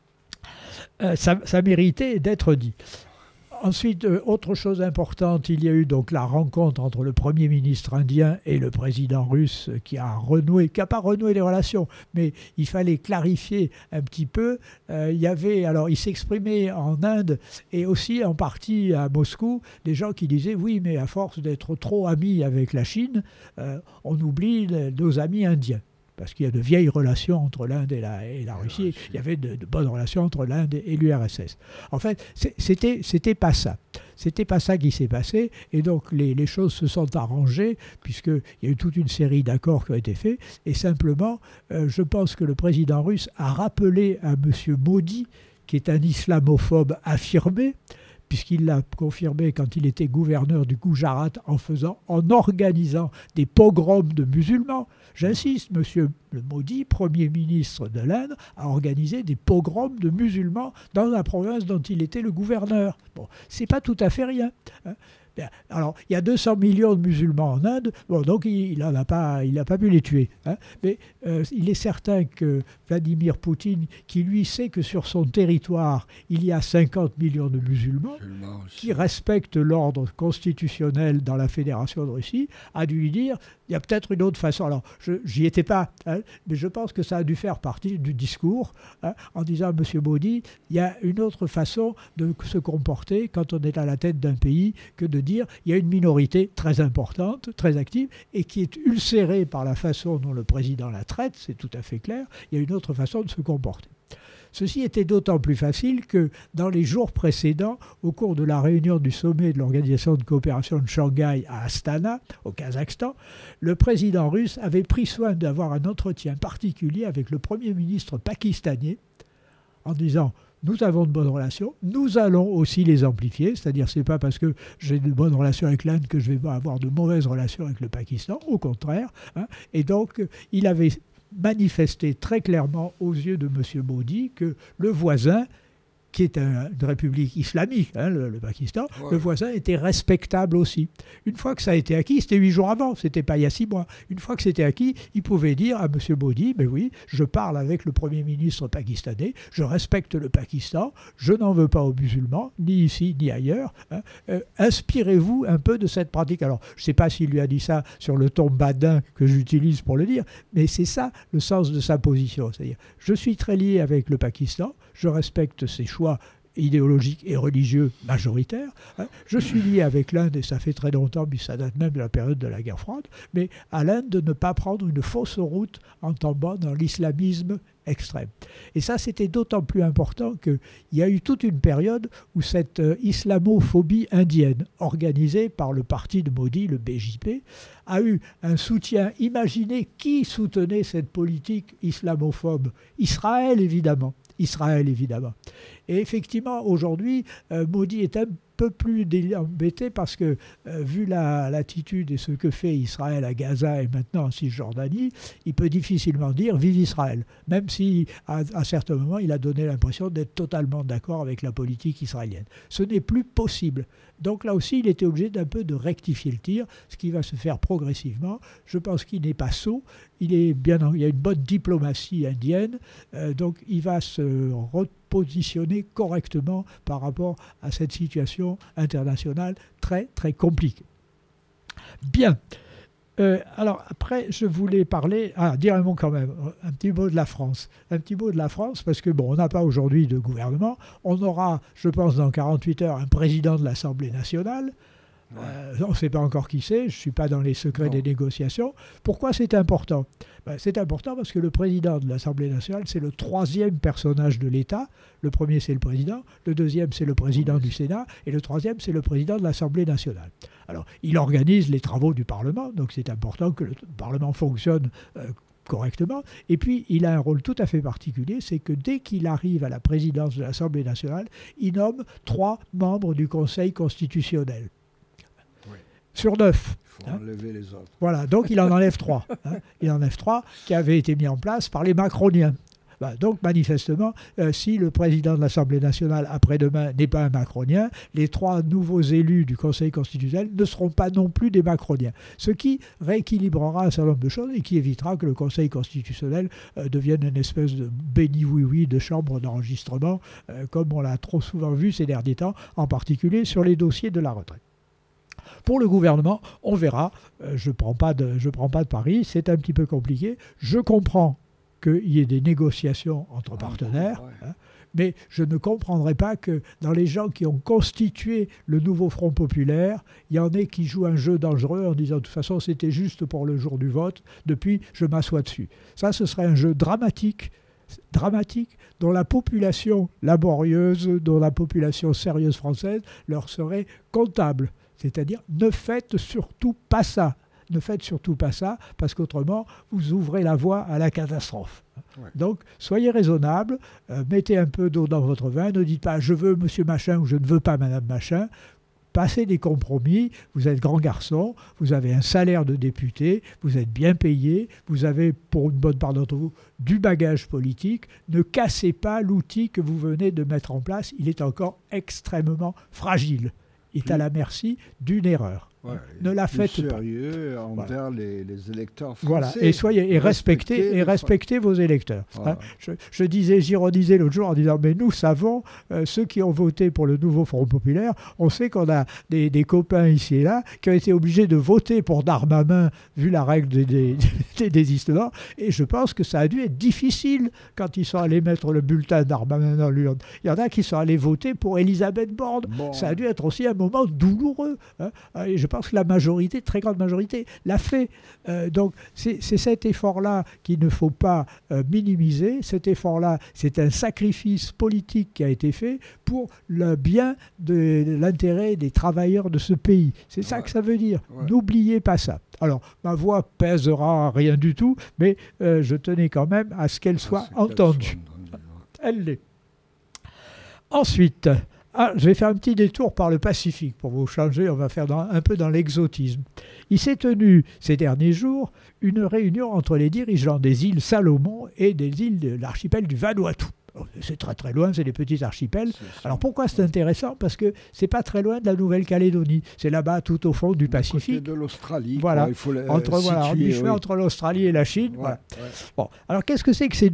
Euh, ça, ça méritait d'être dit. Ensuite, euh, autre chose importante, il y a eu donc la rencontre entre le Premier ministre indien et le président russe qui a renoué, qui n'a pas renoué les relations, mais il fallait clarifier un petit peu. Euh, il y avait, alors il s'exprimait en Inde et aussi en partie à Moscou, des gens qui disaient oui, mais à force d'être trop amis avec la Chine, euh, on oublie les, nos amis indiens. Parce qu'il y a de vieilles relations entre l'Inde et la, et la Russie. Il y avait de, de bonnes relations entre l'Inde et l'U R S S. En fait, c'était, c'était pas ça. C'était pas ça qui s'est passé. Et donc, les, les choses se sont arrangées, puisqu'il y a eu toute une série d'accords qui ont été faits. Et simplement, euh, je pense que le président russe a rappelé à M. Modi, qui est un islamophobe affirmé, puisqu'il l'a confirmé quand il était gouverneur du Gujarat en faisant, en organisant des pogroms de musulmans. J'insiste, monsieur le Modi, Premier ministre de l'Inde, a organisé des pogroms de musulmans dans la province dont il était le gouverneur. Bon, c'est pas tout à fait rien. Hein. Alors, il y a deux cents millions de musulmans en Inde, bon, donc il n'a pas, il n'a pas pu les tuer. Hein. Mais euh, il est certain que Vladimir Poutine, qui lui sait que sur son territoire, il y a cinquante millions de musulmans, musulmans qui respectent l'ordre constitutionnel dans la Fédération de Russie, a dû lui dire, il y a peut-être une autre façon. Alors, je n'y étais pas, hein, mais je pense que ça a dû faire partie du discours, hein, en disant à M. Modi, il y a une autre façon de se comporter quand on est à la tête d'un pays que de dire il y a une minorité très importante, très active, et qui est ulcérée par la façon dont le président la traite, c'est tout à fait clair, il y a une autre façon de se comporter. Ceci était d'autant plus facile que dans les jours précédents, au cours de la réunion du sommet de l'Organisation de coopération de Shanghai à Astana, au Kazakhstan, le président russe avait pris soin d'avoir un entretien particulier avec le Premier ministre pakistanais en disant « Nous avons de bonnes relations, nous allons aussi les amplifier, c'est-à-dire ce n'est pas parce que j'ai de bonnes relations avec l'Inde que je vais pas avoir de mauvaises relations avec le Pakistan, au contraire. Hein. » Et donc, il avait manifesté très clairement aux yeux de M. Modi que le voisin, qui est un, une république islamique, hein, le, le Pakistan, ouais. Le voisin était respectable aussi. Une fois que ça a été acquis, c'était huit jours avant, c'était pas il y a six mois. Une fois que c'était acquis, il pouvait dire à M. Modi, ben oui, je parle avec le Premier ministre pakistanais, je respecte le Pakistan, je n'en veux pas aux musulmans, ni ici, ni ailleurs. Hein. Euh, inspirez-vous un peu de cette pratique. Alors, je ne sais pas s'il lui a dit ça sur le ton badin que j'utilise pour le dire, mais c'est ça le sens de sa position. C'est-à-dire, je suis très lié avec le Pakistan, je respecte ses choix idéologique et religieux majoritaire. Hein. Je suis lié avec l'Inde, et ça fait très longtemps, puis ça date même de la période de la guerre froide, mais à l'Inde de ne pas prendre une fausse route en tombant dans l'islamisme extrême. Et ça, c'était d'autant plus important qu'il y a eu toute une période où cette euh, islamophobie indienne, organisée par le parti de Modi, le B J P, a eu un soutien. Imaginez qui soutenait cette politique islamophobe. Israël, évidemment. Israël, évidemment. Et effectivement, aujourd'hui, euh, Modi est un peu plus embêté parce que, euh, vu la, l'attitude et ce que fait Israël à Gaza et maintenant en Cisjordanie, il peut difficilement dire « Vive Israël », même si, à, à certains moments, il a donné l'impression d'être totalement d'accord avec la politique israélienne. Ce n'est plus possible. Donc là aussi, il était obligé d'un peu de rectifier le tir, ce qui va se faire progressivement. Je pense qu'il n'est pas sot, il, est bien en, il y a une bonne diplomatie indienne, euh, donc il va se repositionner correctement par rapport à cette situation internationale très très compliquée. Bien. Euh, alors après, je voulais parler, ah, dire un mot quand même, un petit mot de la France. Un petit mot de la France, parce que bon, on n'a pas aujourd'hui de gouvernement. On aura, je pense, dans quarante-huit heures, un président de l'Assemblée nationale. Ouais. Euh, on ne sait pas encore qui c'est, je ne suis pas dans les secrets non. des négociations. Pourquoi c'est important ? Ben, c'est important parce que le président de l'Assemblée nationale, c'est le troisième personnage de l'État. Le premier, c'est le président. Le deuxième, c'est le président oui. du Sénat. Et le troisième, c'est le président de l'Assemblée nationale. Alors, il organise les travaux du Parlement, donc c'est important que le Parlement fonctionne euh, correctement. Et puis, il a un rôle tout à fait particulier, c'est que dès qu'il arrive à la présidence de l'Assemblée nationale, il nomme trois membres du Conseil constitutionnel. Sur neuf. Il faut hein. enlever les autres. Voilà, donc il en enlève trois. Hein. Il en enlève trois qui avaient été mis en place par les macroniens. Bah, donc manifestement, euh, si le président de l'Assemblée nationale après-demain n'est pas un macronien, les trois nouveaux élus du Conseil constitutionnel ne seront pas non plus des macroniens. Ce qui rééquilibrera un certain nombre de choses et qui évitera que le Conseil constitutionnel euh, devienne une espèce de béni-oui-oui de chambre d'enregistrement, euh, comme on l'a trop souvent vu ces derniers temps, en particulier sur les dossiers de la retraite. Pour le gouvernement, on verra. Euh, je ne prends pas de, je prends pas de pari, c'est un petit peu compliqué. Je comprends qu'il y ait des négociations entre partenaires, ouais. hein, mais je ne comprendrai pas que dans les gens qui ont constitué le nouveau Front populaire, il y en ait qui jouent un jeu dangereux en disant de toute façon c'était juste pour le jour du vote, depuis je m'assois dessus. Ça, ce serait un jeu dramatique, dramatique, dont la population laborieuse, dont la population sérieuse française leur serait comptable. C'est-à-dire, ne faites surtout pas ça. Ne faites surtout pas ça, parce qu'autrement, vous ouvrez la voie à la catastrophe. Ouais. Donc, soyez raisonnable, euh, mettez un peu d'eau dans votre vin, ne dites pas « je veux monsieur machin » ou « je ne veux pas madame machin ». Passez des compromis, vous êtes grand garçon, vous avez un salaire de député, vous êtes bien payé, vous avez, pour une bonne part d'entre vous, du bagage politique. Ne cassez pas l'outil que vous venez de mettre en place, il est encore extrêmement fragile. Il est à la merci d'une erreur. Ouais, ne la faites plus pas. Sérieux envers voilà. les, les électeurs français. Voilà, et soyez et respectez, respectez et respectez vos électeurs. Voilà. Hein. Je, je disais, j'ironisais l'autre jour en disant, mais nous savons, euh, ceux qui ont voté pour le nouveau Front populaire, on sait qu'on a des, des copains ici et là qui ont été obligés de voter pour d'armes à main, vu la règle des, des, des désistements, et je pense que ça a dû être difficile quand ils sont allés mettre le bulletin d'armes à main dans l'urne. Il y en a qui sont allés voter pour Elisabeth Borne. Bon. Ça a dû être aussi un moment douloureux. Hein. Et je pense que la majorité, très grande majorité, l'a fait. Euh, donc c'est, c'est cet effort-là qu'il ne faut pas euh, minimiser. Cet effort-là, c'est un sacrifice politique qui a été fait pour le bien de, de l'intérêt des travailleurs de ce pays. C'est ça ouais. que ça veut dire. Ouais. N'oubliez pas ça. Alors, ma voix pèsera rien du tout, mais euh, je tenais quand même à ce qu'elle soit ah, entendue. Elle l'est. Ensuite... Ah, je vais faire un petit détour par le Pacifique pour vous changer, on va faire dans, un peu dans l'exotisme. Il s'est tenu ces derniers jours une réunion entre les dirigeants des îles Salomon et des îles de l'archipel du Vanuatu. C'est très très loin, c'est des petits archipels. Alors pourquoi c'est intéressant ? Parce que c'est pas très loin de la Nouvelle-Calédonie. C'est là-bas tout au fond du Pacifique. De l'Australie. Voilà, quoi, il faut le, entre, euh, voilà situer, oui. oui. entre l'Australie et la Chine. Ouais, voilà. ouais. Bon, alors qu'est-ce que c'est que ces deux pays ?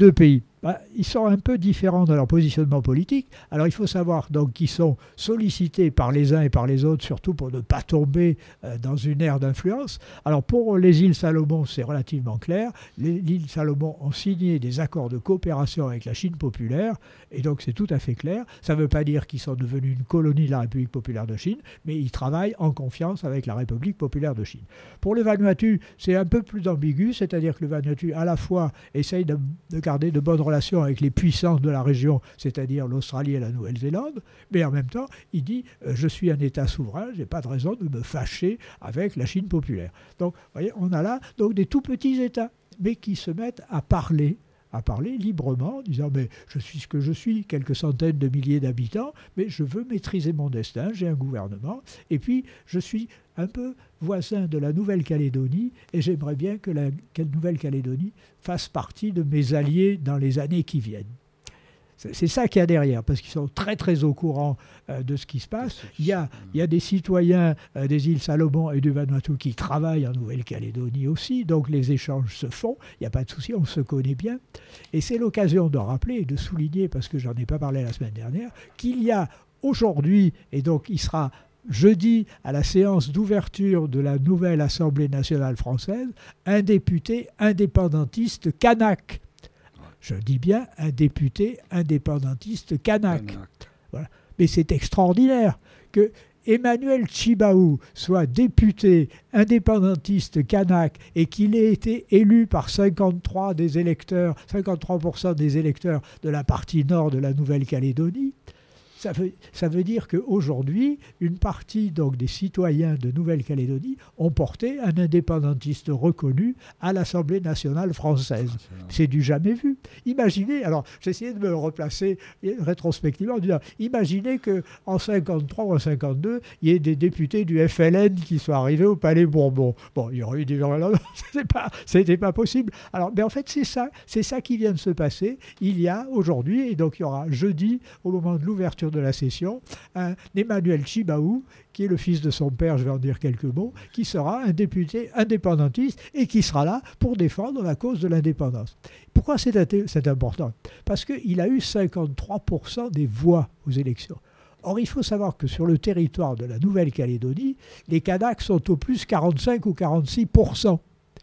bah, ils sont un peu différents dans leur positionnement politique. Alors il faut savoir donc qu'ils sont sollicités par les uns et par les autres, surtout pour ne pas tomber euh, dans une ère d'influence. Alors pour les îles Salomon, c'est relativement clair. Les îles Salomon ont signé des accords de coopération avec la Chine populaire, et donc c'est tout à fait clair. Ça ne veut pas dire qu'ils sont devenus une colonie de la République populaire de Chine, mais ils travaillent en confiance avec la République populaire de Chine. Pour le Vanuatu, c'est un peu plus ambigu, c'est-à-dire que le Vanuatu, à la fois, essaye de, de garder de bonnes relations avec les puissances de la région, c'est-à-dire l'Australie et la Nouvelle-Zélande, mais en même temps, il dit euh, « je suis un État souverain, je n'ai pas de raison de me fâcher avec la Chine populaire ». Donc, vous voyez, on a là donc, des tout petits États, mais qui se mettent à parler, à parler librement, en disant « mais je suis ce que je suis, quelques centaines de milliers d'habitants, mais je veux maîtriser mon destin, j'ai un gouvernement, et puis je suis un peu voisin de la Nouvelle-Calédonie, et j'aimerais bien que la Nouvelle-Calédonie fasse partie de mes alliés dans les années qui viennent. » C'est ça qu'il y a derrière, parce qu'ils sont très très au courant euh, de ce qui se passe. Il y a, il y a des citoyens euh, des îles Salomon et du Vanuatu qui travaillent en Nouvelle-Calédonie aussi, donc les échanges se font, il n'y a pas de souci, on se connaît bien. Et c'est l'occasion de rappeler et de souligner, parce que j'en ai pas parlé la semaine dernière, qu'il y a aujourd'hui, et donc il sera jeudi à la séance d'ouverture de la nouvelle Assemblée nationale française, un député indépendantiste kanak. Je dis bien un député indépendantiste kanak. Kanak. Voilà. Mais c'est extraordinaire que Emmanuel Tjibaou soit député indépendantiste kanak et qu'il ait été élu par cinquante-trois des électeurs, cinquante-trois pour cent des électeurs de la partie nord de la Nouvelle-Calédonie. Ça veut, ça veut dire qu'aujourd'hui, une partie donc, des citoyens de Nouvelle-Calédonie ont porté un indépendantiste reconnu à l'Assemblée nationale française. C'est du jamais vu. Imaginez, alors j'essayais de me replacer rétrospectivement en disant, imaginez qu'en cinquante-trois ou en cinquante-deux, il y ait des députés du F L N qui soient arrivés au Palais Bourbon. Bon, il y aurait eu des gens là, c'était pas, c'était pas possible. Alors, mais en fait, c'est ça, c'est ça qui vient de se passer. Il y a aujourd'hui, et donc il y aura jeudi, au moment de l'ouverture de la session, un Emmanuel Tjibaou, qui est le fils de son père, je vais en dire quelques mots, qui sera un député indépendantiste et qui sera là pour défendre la cause de l'indépendance. Pourquoi c'est, c'est important ? Parce qu'il a eu cinquante-trois pour cent des voix aux élections. Or, il faut savoir que sur le territoire de la Nouvelle-Calédonie, les Kanaks sont au plus quarante-cinq ou quarante-six pour cent.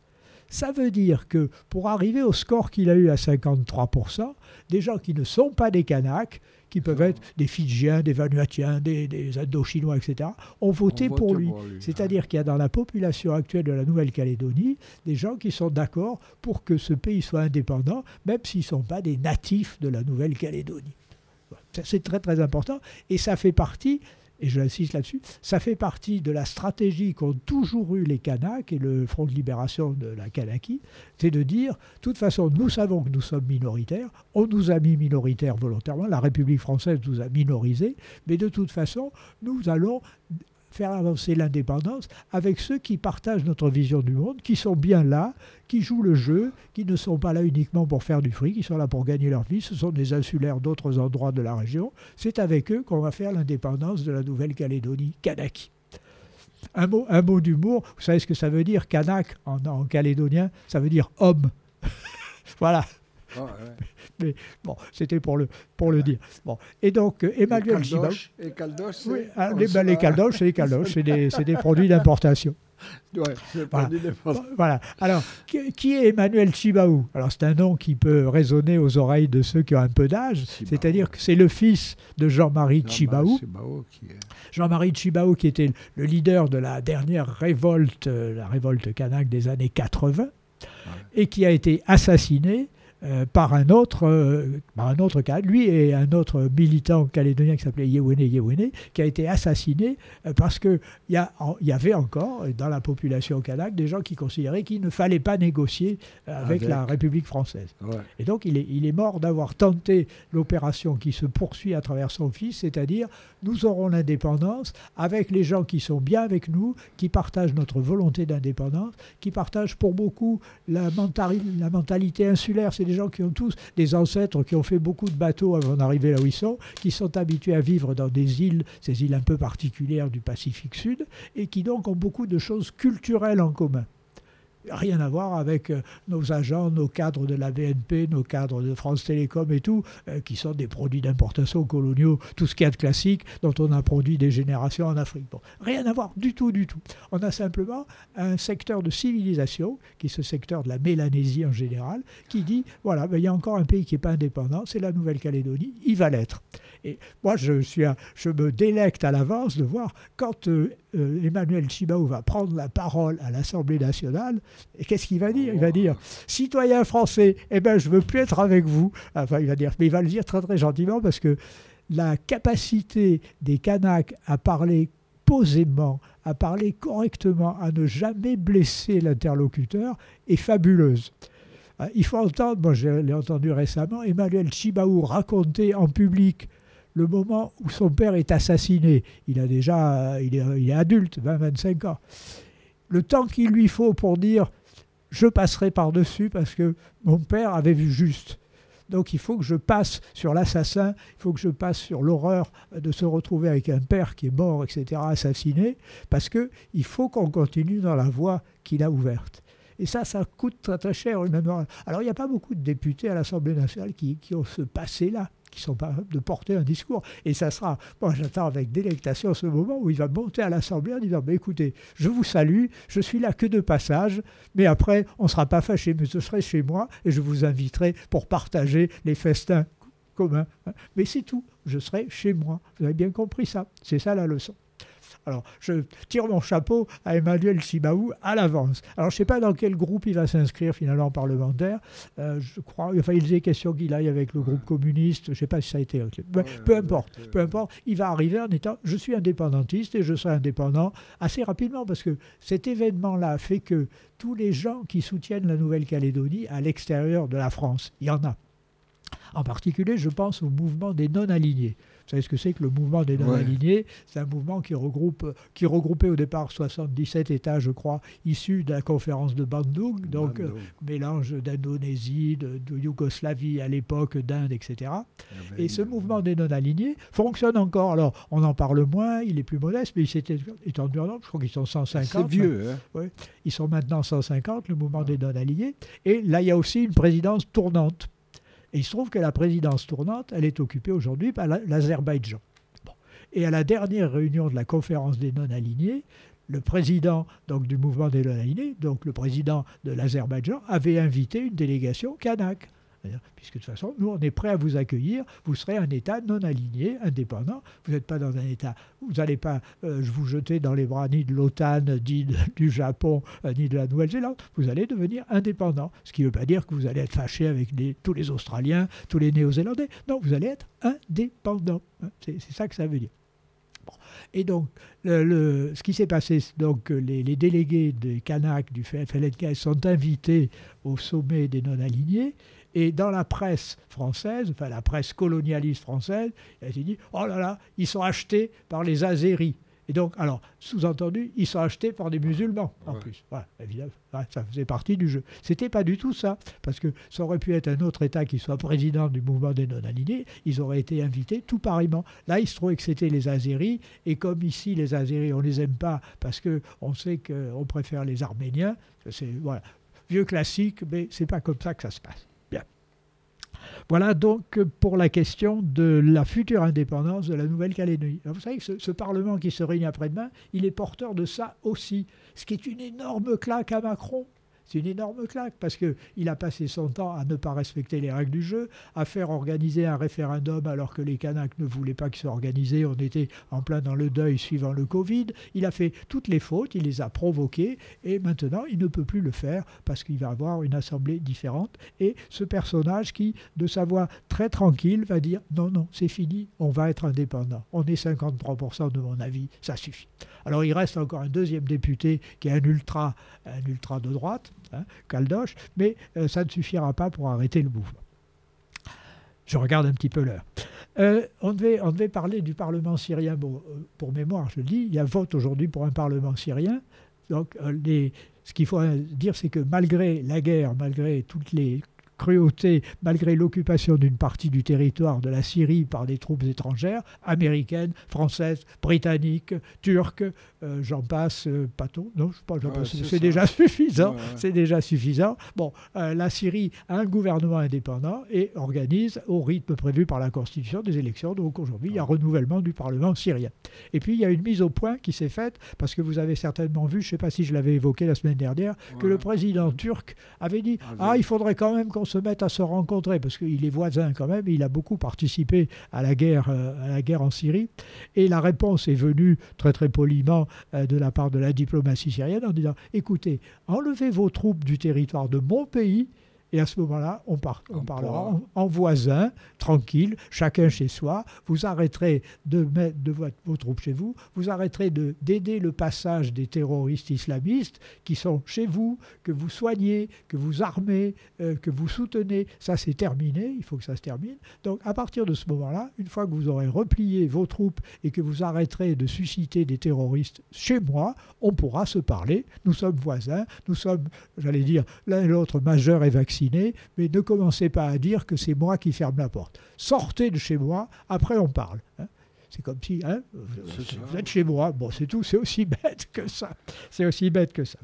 Ça veut dire que pour arriver au score qu'il a eu à cinquante-trois pour cent, des gens qui ne sont pas des Kanaks, qui peuvent être des Fidjiens, des Vanuatiens, des, des Indo-Chinois, et cetera, ont voté On pour vote lui. pour lui. C'est-à-dire qu'il y a dans la population actuelle de la Nouvelle-Calédonie des gens qui sont d'accord pour que ce pays soit indépendant, même s'ils ne sont pas des natifs de la Nouvelle-Calédonie. Ça, c'est très très important et ça fait partie, et j'insiste là-dessus, ça fait partie de la stratégie qu'ont toujours eu les Kanaks et le Front de libération de la Kanaki, c'est de dire, de toute façon, nous savons que nous sommes minoritaires, on nous a mis minoritaires volontairement, la République française nous a minorisés, mais de toute façon, nous allons faire avancer l'indépendance avec ceux qui partagent notre vision du monde, qui sont bien là, qui jouent le jeu, qui ne sont pas là uniquement pour faire du fric, qui sont là pour gagner leur vie. Ce sont des insulaires d'autres endroits de la région. C'est avec eux qu'on va faire l'indépendance de la Nouvelle-Calédonie kanaki. Un mot, un mot d'humour, vous savez ce que ça veut dire, kanak en, en calédonien, ça veut dire homme. Voilà. Ah, ouais. Mais bon, c'était pour le, pour le dire. Bon. Et donc, euh, Emmanuel Tjibaou. Et Caldoche, Oui, c'est- ah, on les, sait ben, les pas. caldoches, c'est les caldoches, c'est des, c'est des produits d'importation. Ouais, c'est Voilà. pas dit n'importe- Voilà. Alors, qui, qui est Emmanuel Tjibaou ? Alors, c'est un nom qui peut résonner aux oreilles de ceux qui ont un peu d'âge, Tjibaou. c'est-à-dire que c'est le fils de Jean-Marie Tjibaou. C'est Bao qui est. Jean-Marie Tjibaou, qui était le leader de la dernière révolte, euh, la révolte kanak des années quatre-vingts, et qui a été assassiné euh, par un autre, euh, par un autre Kanak, lui et un autre militant calédonien qui s'appelait Yewene Yewene, qui a été assassiné euh, parce qu'il y, a- en- y avait encore dans la population kanak des gens qui considéraient qu'il ne fallait pas négocier euh, avec, Avec. la République française. Ouais. Et donc, il est, il est mort d'avoir tenté l'opération qui se poursuit à travers son fils, c'est-à-dire nous aurons l'indépendance avec les gens qui sont bien avec nous, qui partagent notre volonté d'indépendance, qui partagent pour beaucoup la, mentari- la mentalité insulaire. C'est des gens qui ont tous des ancêtres qui ont fait beaucoup de bateaux avant d'arriver là où ils sont, qui sont habitués à vivre dans des îles, ces îles un peu particulières du Pacifique Sud, et qui donc ont beaucoup de choses culturelles en commun. Rien à voir avec euh, nos agents, nos cadres de la B N P, nos cadres de France Télécom et tout, euh, qui sont des produits d'importation coloniaux, tout ce qu'il y a de classique, dont on a produit des générations en Afrique. Bon, rien à voir du tout, du tout. On a simplement un secteur de civilisation, qui est ce secteur de la Mélanésie en général, qui dit, voilà, ben, il y a encore un pays qui n'est pas indépendant, c'est la Nouvelle-Calédonie, il va l'être. Et moi, je, suis à, je me délecte à l'avance de voir quand euh, euh, Emmanuel Tjibaou va prendre la parole à l'Assemblée nationale, et qu'est-ce qu'il va dire? Il va dire, citoyens français, eh ben, je ne veux plus être avec vous. Enfin, il va dire, mais il va le dire très très gentiment parce que la capacité des Kanaks à parler posément, à parler correctement, à ne jamais blesser l'interlocuteur est fabuleuse. Il faut entendre, moi je l'ai entendu récemment, Emmanuel Tjibaou raconter en public le moment où son père est assassiné. Il a déjà, il est, il est adulte, vingt à vingt-cinq ans. Le temps qu'il lui faut pour dire « je passerai par-dessus parce que mon père avait vu juste ». Donc il faut que je passe sur l'assassin, il faut que je passe sur l'horreur de se retrouver avec un père qui est mort, et cetera, assassiné, parce qu'il faut qu'on continue dans la voie qu'il a ouverte. Et ça, ça coûte très très cher. Alors il n'y a pas beaucoup de députés à l'Assemblée nationale qui, qui ont ce passé-là, qui sont pas capables de porter un discours. Et ça sera, moi j'attends avec délectation ce moment où il va monter à l'Assemblée en disant bah, « écoutez, je vous salue, je suis là que de passage, mais après on ne sera pas fâchés, mais je serai chez moi et je vous inviterai pour partager les festins communs. » Mais c'est tout, je serai chez moi. Vous avez bien compris ça, c'est ça la leçon. Alors, je tire mon chapeau à Emmanuel Tjibaou à l'avance. Alors, je ne sais pas dans quel groupe il va s'inscrire finalement parlementaire. Euh, je crois, enfin, il est question qu'il aille avec le groupe communiste. Je ne sais pas si ça a été... Peu, peu importe, peu importe. Il va arriver en étant, je suis indépendantiste et je serai indépendant assez rapidement parce que cet événement-là fait que tous les gens qui soutiennent la Nouvelle-Calédonie à l'extérieur de la France, il y en a. En particulier, je pense au mouvement des non-alignés. Vous savez ce que c'est que le mouvement des non-alignés? Ouais. C'est un mouvement qui, regroupe, qui regroupait au départ soixante-dix-sept États, je crois, issus de la conférence de Bandung, donc Bandung. Euh, mélange d'Indonésie, de, de Yougoslavie à l'époque, d'Inde, et cetera. Et ce mouvement des non-alignés fonctionne encore. Alors, on en parle moins, il est plus modeste, mais il s'est étendu en nombre. Je crois qu'ils sont cent cinquante. C'est vieux, hein? Ouais. Ils sont maintenant cent cinquante, le mouvement ah. des non-alignés. Et là, il y a aussi une présidence tournante. Et il se trouve que la présidence tournante, elle est occupée aujourd'hui par l'Azerbaïdjan. Bon. Et à la dernière réunion de la conférence des non-alignés, le président donc, du mouvement des non-alignés, donc le président de l'Azerbaïdjan, avait invité une délégation kanak. Puisque de toute façon, nous, on est prêts à vous accueillir, vous serez un État non aligné, indépendant, vous n'êtes pas dans un État, vous n'allez pas euh, vous jeter dans les bras ni de l'OTAN, ni de, du Japon, euh, ni de la Nouvelle-Zélande, vous allez devenir indépendant. Ce qui ne veut pas dire que vous allez être fâché avec les, tous les Australiens, tous les Néo-Zélandais. Non, vous allez être indépendant. C'est, c'est ça que ça veut dire. Bon. Et donc, le, le, ce qui s'est passé, donc les, les délégués des Kanaks du F L N K sont invités au sommet des non-alignés. Et dans la presse française, enfin la presse colonialiste française, il a été dit « Oh là là, ils sont achetés par les Azéris ». Et donc, alors, sous-entendu, ils sont achetés par des musulmans, en ouais. plus. Voilà, évidemment, ça faisait partie du jeu. C'était pas du tout ça, parce que ça aurait pu être un autre État qui soit président du mouvement des non-alignés, ils auraient été invités tout pareillement. Là, il se trouvait que c'était les Azéris, et comme ici, les Azéris, on les aime pas, parce qu'on sait qu'on préfère les Arméniens, c'est, voilà, vieux classique, mais c'est pas comme ça que ça se passe. Voilà donc pour la question de la future indépendance de la Nouvelle-Calédonie. Alors vous savez que ce, ce Parlement qui se réunit après-demain, il est porteur de ça aussi, ce qui est une énorme claque à Macron. C'est une énorme claque parce qu'il a passé son temps à ne pas respecter les règles du jeu, à faire organiser un référendum alors que les Kanaks ne voulaient pas qu'il soit organisé. On était en plein dans le deuil suivant le Covid. Il a fait toutes les fautes, il les a provoquées et maintenant il ne peut plus le faire parce qu'il va avoir une assemblée différente. Et ce personnage qui, de sa voix très tranquille, va dire non, non, c'est fini, on va être indépendant. On est cinquante-trois pour cent de mon avis, ça suffit. Alors il reste encore un deuxième député qui est un ultra, un ultra de droite, hein, Caldoche, mais euh, ça ne suffira pas pour arrêter le mouvement. Je regarde un petit peu l'heure. Euh, on, devait, on devait parler du Parlement syrien. Bon, euh, pour mémoire, je le dis, il y a vote aujourd'hui pour un Parlement syrien. Donc, euh, les, ce qu'il faut dire, c'est que malgré la guerre, malgré toutes les cruauté, malgré l'occupation d'une partie du territoire de la Syrie par des troupes étrangères, américaines, françaises, britanniques, turques, euh, j'en passe, euh, pas tout, non, je pense, Ouais, c'est, c'est c'est ça. déjà suffisant, Ouais, ouais. c'est déjà suffisant. Bon, euh, la Syrie a un gouvernement indépendant et organise au rythme prévu par la Constitution des élections. Donc aujourd'hui, il y a renouvellement du Parlement syrien. Et puis il y a une mise au point qui s'est faite, parce que vous avez certainement vu, je ne sais pas si je l'avais évoqué la semaine dernière, que Ouais. le président turc avait dit Ah, « Ah, oui. il faudrait quand même qu'on se mette à se rencontrer », parce qu'il est voisin quand même, il a beaucoup participé à la guerre, euh, à la guerre en Syrie. Et la réponse est venue très très poliment euh, de la part de la diplomatie syrienne en disant « Écoutez, enlevez vos troupes du territoire de mon pays ». Et à ce moment-là, on, par- on On parlera pourra. en, en voisin, tranquille, chacun chez soi. Vous arrêterez de mettre de votre- vos troupes chez vous. Vous arrêterez de- d'aider le passage des terroristes islamistes qui sont chez vous, que vous soignez, que vous armez, euh, que vous soutenez. Ça, c'est terminé. Il faut que ça se termine. Donc, à partir de ce moment-là, une fois que vous aurez replié vos troupes et que vous arrêterez de susciter des terroristes chez moi, on pourra se parler. Nous sommes voisins. Nous sommes, j'allais dire, l'un et l'autre majeurs et vaccinés. Mais ne commencez pas à dire que c'est moi qui ferme la porte. Sortez de chez moi, après on parle. hein. C'est comme si, hein, vous, C'est ça. vous êtes chez moi, bon c'est tout, c'est aussi bête que ça. C'est aussi bête que ça.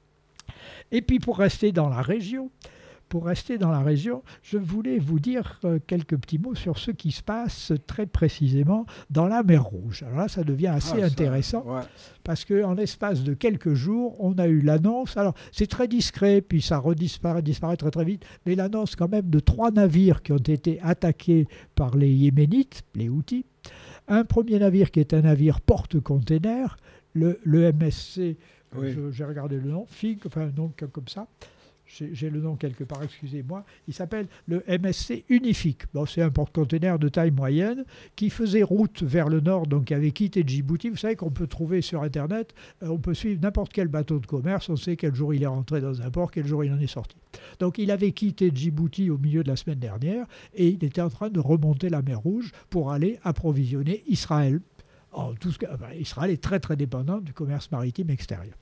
Et puis pour rester dans la région, pour rester dans la région, je voulais vous dire euh, quelques petits mots sur ce qui se passe très précisément dans la mer Rouge. Alors là, ça devient assez Ah, ça, intéressant. ouais. Parce qu'en l'espace de quelques jours, on a eu l'annonce, alors c'est très discret, puis ça redisparaît disparaît très très vite, mais l'annonce quand même de trois navires qui ont été attaqués par les Yéménites, les Houthis. Un premier navire qui est un navire porte-container, le, le M S C, euh, Oui. je- j'ai regardé le nom, F I G, enfin un nom comme comme ça. J'ai j'ai le nom quelque part, excusez-moi. Il s'appelle le M S C Unifique. Bon, c'est un porte-container de taille moyenne qui faisait route vers le nord, donc qui avait quitté Djibouti. Vous savez qu'on peut trouver sur Internet, euh, on peut suivre n'importe quel bateau de commerce, on sait quel jour il est rentré dans un port, quel jour il en est sorti. Donc il avait quitté Djibouti au milieu de la semaine dernière et il était en train de remonter la mer Rouge pour aller approvisionner Israël. En tout ce que, enfin, Israël est très très dépendant du commerce maritime extérieur.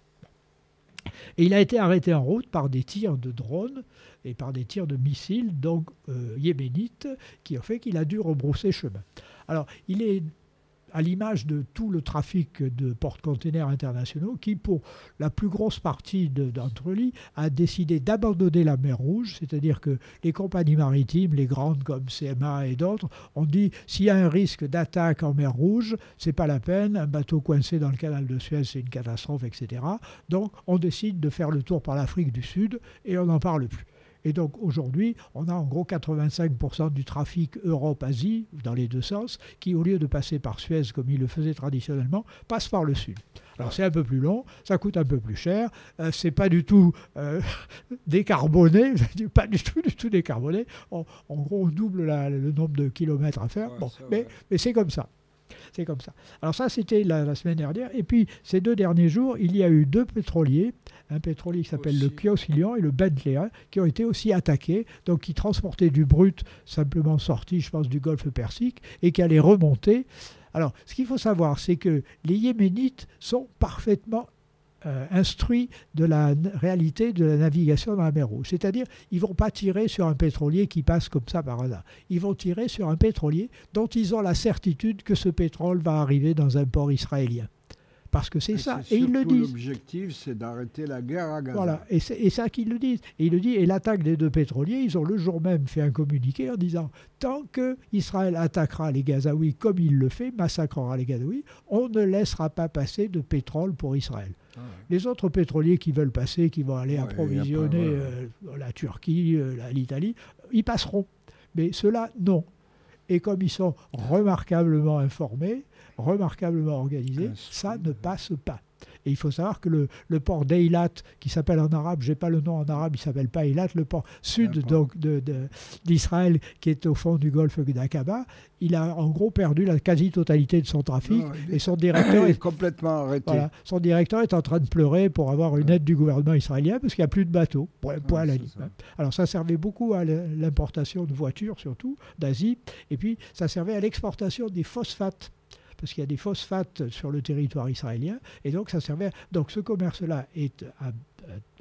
Et il a été arrêté en route par des tirs de drones et par des tirs de missiles, donc euh, yéménites, qui ont fait qu'il a dû rebrousser chemin. Alors, il est à l'image de tout le trafic de porte-containers internationaux qui, pour la plus grosse partie de- d'entre eux, a décidé d'abandonner la mer Rouge, c'est-à-dire que les compagnies maritimes, les grandes comme C M A et d'autres, ont dit s'il y a un risque d'attaque en mer Rouge, c'est pas la peine, un bateau coincé dans le canal de Suez, c'est une catastrophe, et cetera. Donc on décide de faire le tour par l'Afrique du Sud et on n'en parle plus. Et donc aujourd'hui, on a en gros quatre-vingt-cinq pour cent du trafic Europe-Asie, dans les deux sens, qui au lieu de passer par Suez comme il le faisait traditionnellement, passe par le sud. Alors c'est un peu plus long, ça coûte un peu plus cher, euh, c'est pas du tout euh, décarboné, pas du tout, du tout décarboné. En, en gros, on double la- le nombre de kilomètres à faire, Ouais, bon, c'est mais, vrai. mais c'est comme ça. C'est comme ça. Alors ça, c'était la, la semaine dernière. Et puis, ces deux derniers jours, il y a eu deux pétroliers, un pétrolier qui s'appelle le Aussi. Kyocilion et le Bentley, hein, qui ont été aussi attaqués, donc qui transportaient du brut simplement sorti, je pense, du golfe Persique, et qui allaient remonter. Alors, ce qu'il faut savoir, c'est que les Yéménites sont parfaitement euh, instruits de la n- réalité de la navigation dans la mer Rouge. C'est-à-dire, ils ne vont pas tirer sur un pétrolier qui passe comme ça par hasard. Ils vont tirer sur un pétrolier dont ils ont la certitude que ce pétrole va arriver dans un port israélien. Parce que c'est Et ça. c'est Et ils le surtout disent. L'objectif, c'est d'arrêter la guerre à Gaza. Voilà, et c'est et ça qu'ils le disent. Et il le dit, et l'attaque des deux pétroliers, ils ont le jour même fait un communiqué en disant tant que Israël attaquera les Gazaouis comme il le fait, massacrera les Gazaouis, on ne laissera pas passer de pétrole pour Israël. Ah ouais. Les autres pétroliers qui veulent passer, qui vont aller Ouais, approvisionner et après, euh, la Turquie, euh, la- l'Italie, ils passeront. Mais ceux-là, non. Et comme ils sont remarquablement informés, remarquablement organisés, Instruits, ça ne ouais. passe pas. Et il faut savoir que le, le port d'Eilat, qui s'appelle en arabe, je n'ai pas le nom en arabe, il ne s'appelle pas Eilat, le port sud D'accord. donc de- de- d'Israël, qui est au fond du golfe d'Aqaba, il a en gros perdu la quasi-totalité de son trafic. Non, il est- et son directeur Il est est complètement arrêté. voilà. Son directeur est en train de pleurer pour avoir une Ouais. aide du gouvernement israélien parce qu'il n'y a plus de bateaux, point, point à la c'est ligne. ça. Alors ça servait beaucoup à l'importation de voitures, surtout d'Asie, et puis ça servait à l'exportation des phosphates, parce qu'il y a des phosphates sur le territoire israélien, et donc ça servait. Donc ce commerce-là est à- à-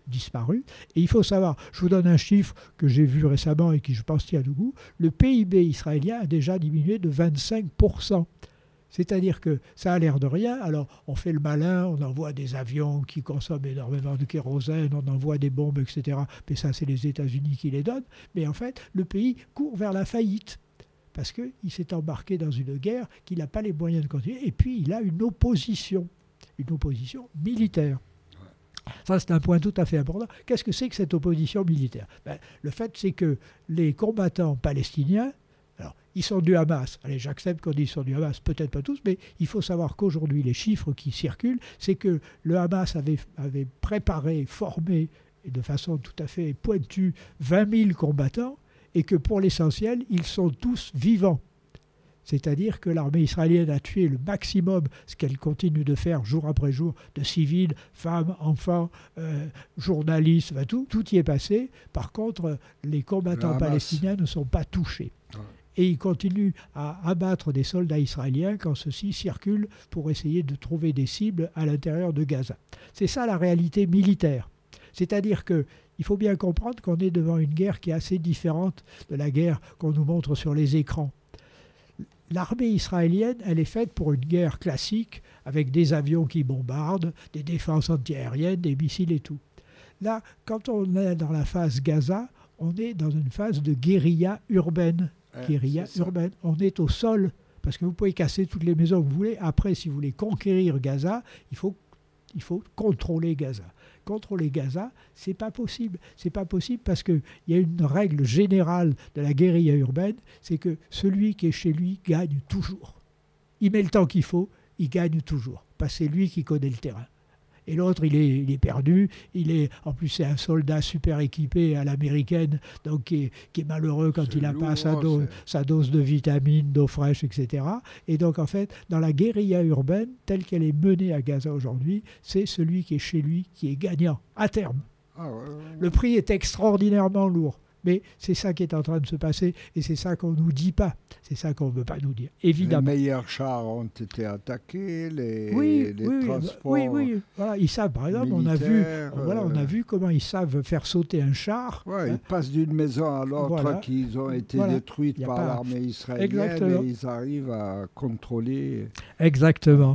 disparu. Et il faut savoir, je vous donne un chiffre que j'ai vu récemment et qui je pense tient debout, le P I B israélien a déjà diminué de vingt-cinq pour cent. C'est-à-dire que ça a l'air de rien, alors on fait le malin, on envoie des avions qui consomment énormément de kérosène, on envoie des bombes, et cetera. Mais ça, c'est les États-Unis qui les donnent. Mais en fait, le pays court vers la faillite parce qu'il s'est embarqué dans une guerre qu'il n'a pas les moyens de continuer. Et puis, il a une opposition, une opposition militaire. Ça, c'est un point tout à fait important. Qu'est-ce que c'est que cette opposition militaire ? Ben, le fait, c'est que les combattants palestiniens, alors, ils sont du Hamas. Allez, j'accepte qu'on dise qu'ils sont du Hamas, peut-être pas tous, mais il faut savoir qu'aujourd'hui, les chiffres qui circulent, c'est que le Hamas avait, avait préparé, formé, et de façon tout à fait pointue, vingt mille combattants, et que pour l'essentiel, ils sont tous vivants. C'est-à-dire que l'armée israélienne a tué le maximum, ce qu'elle continue de faire jour après jour, de civils, femmes, enfants, euh, journalistes, ben tout, tout y est passé. Par contre, les combattants palestiniens ne sont pas touchés. Ouais. Et ils continuent à abattre des soldats israéliens quand ceux-ci circulent pour essayer de trouver des cibles à l'intérieur de Gaza. C'est ça la réalité militaire. C'est-à-dire qu'il faut bien comprendre qu'on est devant une guerre qui est assez différente de la guerre qu'on nous montre sur les écrans. L'armée israélienne, elle est faite pour une guerre classique, avec des avions qui bombardent, des défenses antiaériennes, des missiles et tout. Là, quand on est dans la phase Gaza, on est dans une phase de guérilla urbaine. Ouais, guérilla urbaine. On est au sol, parce que vous pouvez casser toutes les maisons que vous voulez. Après, si vous voulez conquérir Gaza, il faut, il faut contrôler Gaza. Contrôler Gaza, c'est pas possible. C'est pas possible parce qu'il y a une règle générale de la guérilla urbaine, c'est que celui qui est chez lui gagne toujours. Il met le temps qu'il faut, il gagne toujours. Parce que c'est lui qui connaît le terrain. Et l'autre, il est, il est perdu. Il est, en plus, c'est un soldat super équipé à l'américaine, donc qui est, qui est malheureux quand c'est il n'a pas sa dose, sa dose de vitamines, d'eau fraîche, et cetera. Et donc, en fait, dans la guérilla urbaine, telle qu'elle est menée à Gaza aujourd'hui, c'est celui qui est chez lui qui est gagnant, à terme. Ah ouais, ouais, ouais. Le prix est extraordinairement lourd. Mais c'est ça qui est en train de se passer et c'est ça qu'on ne nous dit pas. C'est ça qu'on ne veut pas nous dire, évidemment. Les meilleurs chars ont été attaqués, les, oui, les oui, transports oui, oui, voilà, ils savent, par exemple, on a, vu, voilà, on a vu comment ils savent faire sauter un char. Ouais, hein. Ils passent d'une maison à l'autre, voilà. qui ont été voilà. détruites par pas... l'armée israélienne. Exactement. Et ils arrivent à contrôler. Exactement.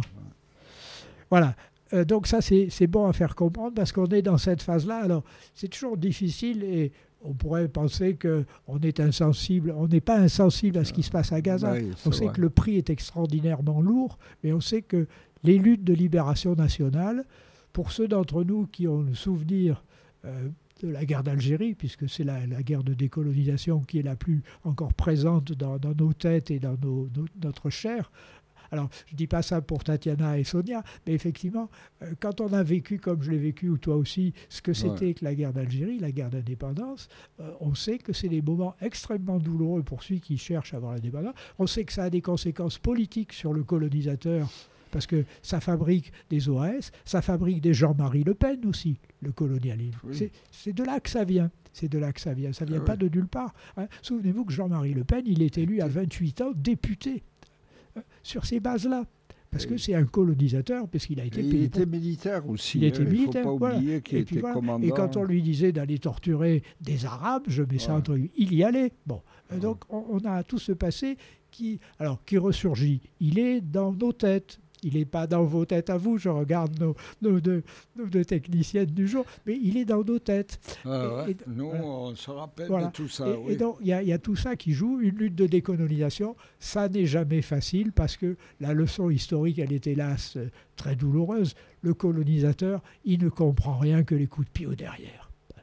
Voilà. Euh, donc ça, c'est, c'est bon à faire comprendre parce qu'on est dans cette phase-là. Alors, c'est toujours difficile et on pourrait penser qu'on est insensible. On n'est pas insensible à ce qui se passe à Gaza. Oui, on sait vrai. que le prix est extraordinairement lourd, mais on sait que les luttes de libération nationale, pour ceux d'entre nous qui ont le souvenir euh, de la guerre d'Algérie, puisque c'est la, la guerre de décolonisation qui est la plus encore présente dans, dans nos têtes et dans nos, nos, notre chair. Alors, je ne dis pas ça pour Tatiana et Sonia, mais effectivement, euh, quand on a vécu, comme je l'ai vécu, ou toi aussi, ce que c'était ouais. que la guerre d'Algérie, la guerre d'indépendance, euh, on sait que c'est des moments extrêmement douloureux pour celui qui cherche à avoir l'indépendance. On sait que ça a des conséquences politiques sur le colonisateur, parce que ça fabrique des O A S, ça fabrique des Jean-Marie Le Pen aussi, le colonialisme. Oui. C'est, c'est de là que ça vient. C'est de là que ça vient. Ça ne vient ah, pas ouais. de nulle part. Hein. Souvenez-vous que Jean-Marie Le Pen, il est élu à vingt-huit ans député. Sur ces bases-là, parce et que c'est un colonisateur, parce qu'il a été payé. Il était pour... militaire aussi. Il hein, était militaire, il ne faut pas oublier voilà. qu'il et était voilà. commandant. Et quand on lui disait d'aller torturer des Arabes, je mets ça ouais. entre lui, il y allait. Bon, ouais. donc on, on a tout ce passé qui, alors, qui ressurgit. Il est dans nos têtes. Il n'est pas dans vos têtes à vous, je regarde nos, nos, deux, nos deux techniciennes du jour, mais il est dans nos têtes. Ah ouais. et, et, Nous, voilà. on se rappelle voilà. de tout ça. Et, oui. et donc, il y, y a tout ça qui joue, une lutte de décolonisation. Ça n'est jamais facile parce que la leçon historique, elle est hélas très douloureuse. Le colonisateur, il ne comprend rien que les coups de pied au derrière.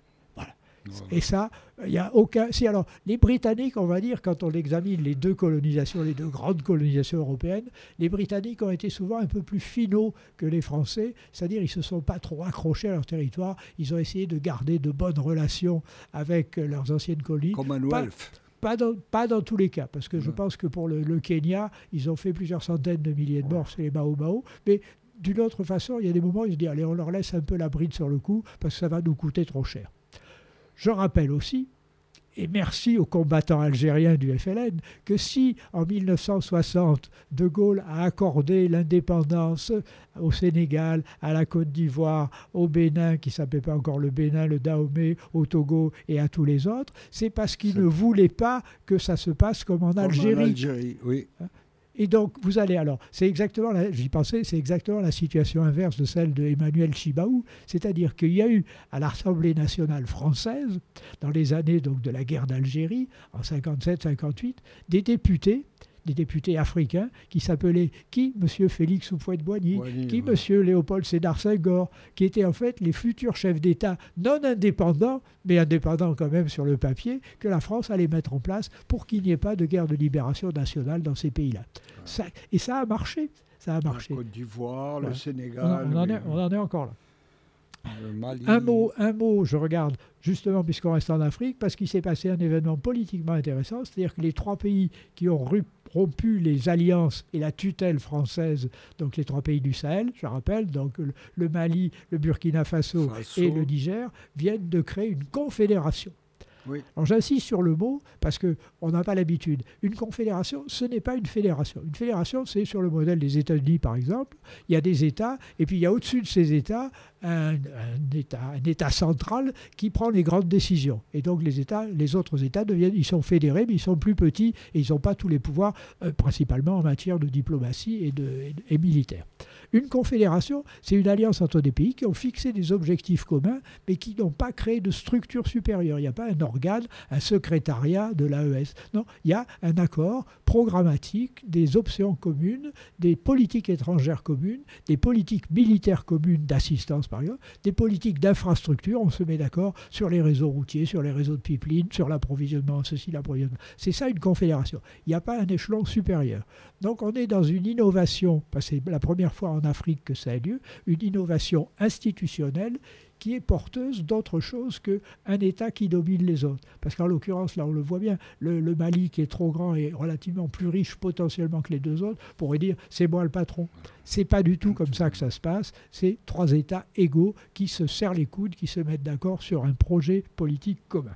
Voilà. Et ça, il n'y a aucun... Si alors, les Britanniques, on va dire, quand on examine les deux colonisations, les deux grandes colonisations européennes, les Britanniques ont été souvent un peu plus finaux que les Français, c'est-à-dire ils ne se sont pas trop accrochés à leur territoire, ils ont essayé de garder de bonnes relations avec leurs anciennes colonies. Commonwealth. Pas, pas, dans, pas dans tous les cas, parce que ouais. je pense que pour le, le Kenya, ils ont fait plusieurs centaines de milliers de morts, c'est les Mao Mao, mais d'une autre façon, il y a des moments où ils se disent, allez, on leur laisse un peu la bride sur le cou, parce que ça va nous coûter trop cher. Je rappelle aussi, et merci aux combattants algériens du F L N, que si en mille neuf cent soixante, De Gaulle a accordé l'indépendance au Sénégal, à la Côte d'Ivoire, au Bénin, qui ne s'appelait pas encore le Bénin, le Dahomey, au Togo et à tous les autres, c'est parce qu'il ne voulait pas que ça se passe comme en Algérie. Comme en Algérie, oui. Et donc, vous allez, alors, c'est exactement, la, j'y pensais, c'est exactement la situation inverse de celle de Emmanuel Chibaou, c'est-à-dire qu'il y a eu à l'Assemblée nationale française, dans les années donc, de la guerre d'Algérie, en cinquante-sept cinquante-huit, des députés, des députés africains qui s'appelaient qui M. Félix Houphouët-Boigny, qui ouais. M. Léopold Sédar Senghor, qui étaient en fait les futurs chefs d'État non indépendants, mais indépendants quand même sur le papier, que la France allait mettre en place pour qu'il n'y ait pas de guerre de libération nationale dans ces pays-là. Ouais. Ça, et ça a marché. Ça a marché. La Côte d'Ivoire, ouais. le Sénégal. On, on, en est, on en est encore là. Un mot, un mot, je regarde justement puisqu'on reste en Afrique, parce qu'il s'est passé un événement politiquement intéressant, c'est-à-dire que les trois pays qui ont rompu les alliances et la tutelle française, donc les trois pays du Sahel, je rappelle, donc le, le Mali, le Burkina Faso, Faso et le Niger, viennent de créer une confédération. Oui. Alors j'insiste sur le mot parce qu'on n'a pas l'habitude. Une confédération, ce n'est pas une fédération. Une fédération, c'est sur le modèle des États-Unis, par exemple. Il y a des États, et puis il y a au-dessus de ces États un, un, État, un État central qui prend les grandes décisions. Et donc les États, les autres États deviennent, ils sont fédérés, mais ils sont plus petits et ils n'ont pas tous les pouvoirs, euh, principalement en matière de diplomatie et, de, et, et militaire. Une confédération, c'est une alliance entre des pays qui ont fixé des objectifs communs, mais qui n'ont pas créé de structure supérieure. Il n'y a pas un organe, un secrétariat de l'A E S. Non, il y a un accord programmatique, des options communes, des politiques étrangères communes, des politiques militaires communes d'assistance, par exemple, des politiques d'infrastructure. On se met d'accord sur les réseaux routiers, sur les réseaux de pipeline, sur l'approvisionnement, ceci, l'approvisionnement. C'est ça une confédération. Il n'y a pas un échelon supérieur. Donc on est dans une innovation, parce que c'est la première fois en Afrique que ça a lieu, une innovation institutionnelle qui est porteuse d'autre chose qu'un État qui domine les autres. Parce qu'en l'occurrence, là on le voit bien, le, le Mali qui est trop grand et relativement plus riche potentiellement que les deux autres, pourrait dire c'est moi le patron. C'est pas du tout comme ça que ça se passe, c'est trois États égaux qui se serrent les coudes, qui se mettent d'accord sur un projet politique commun.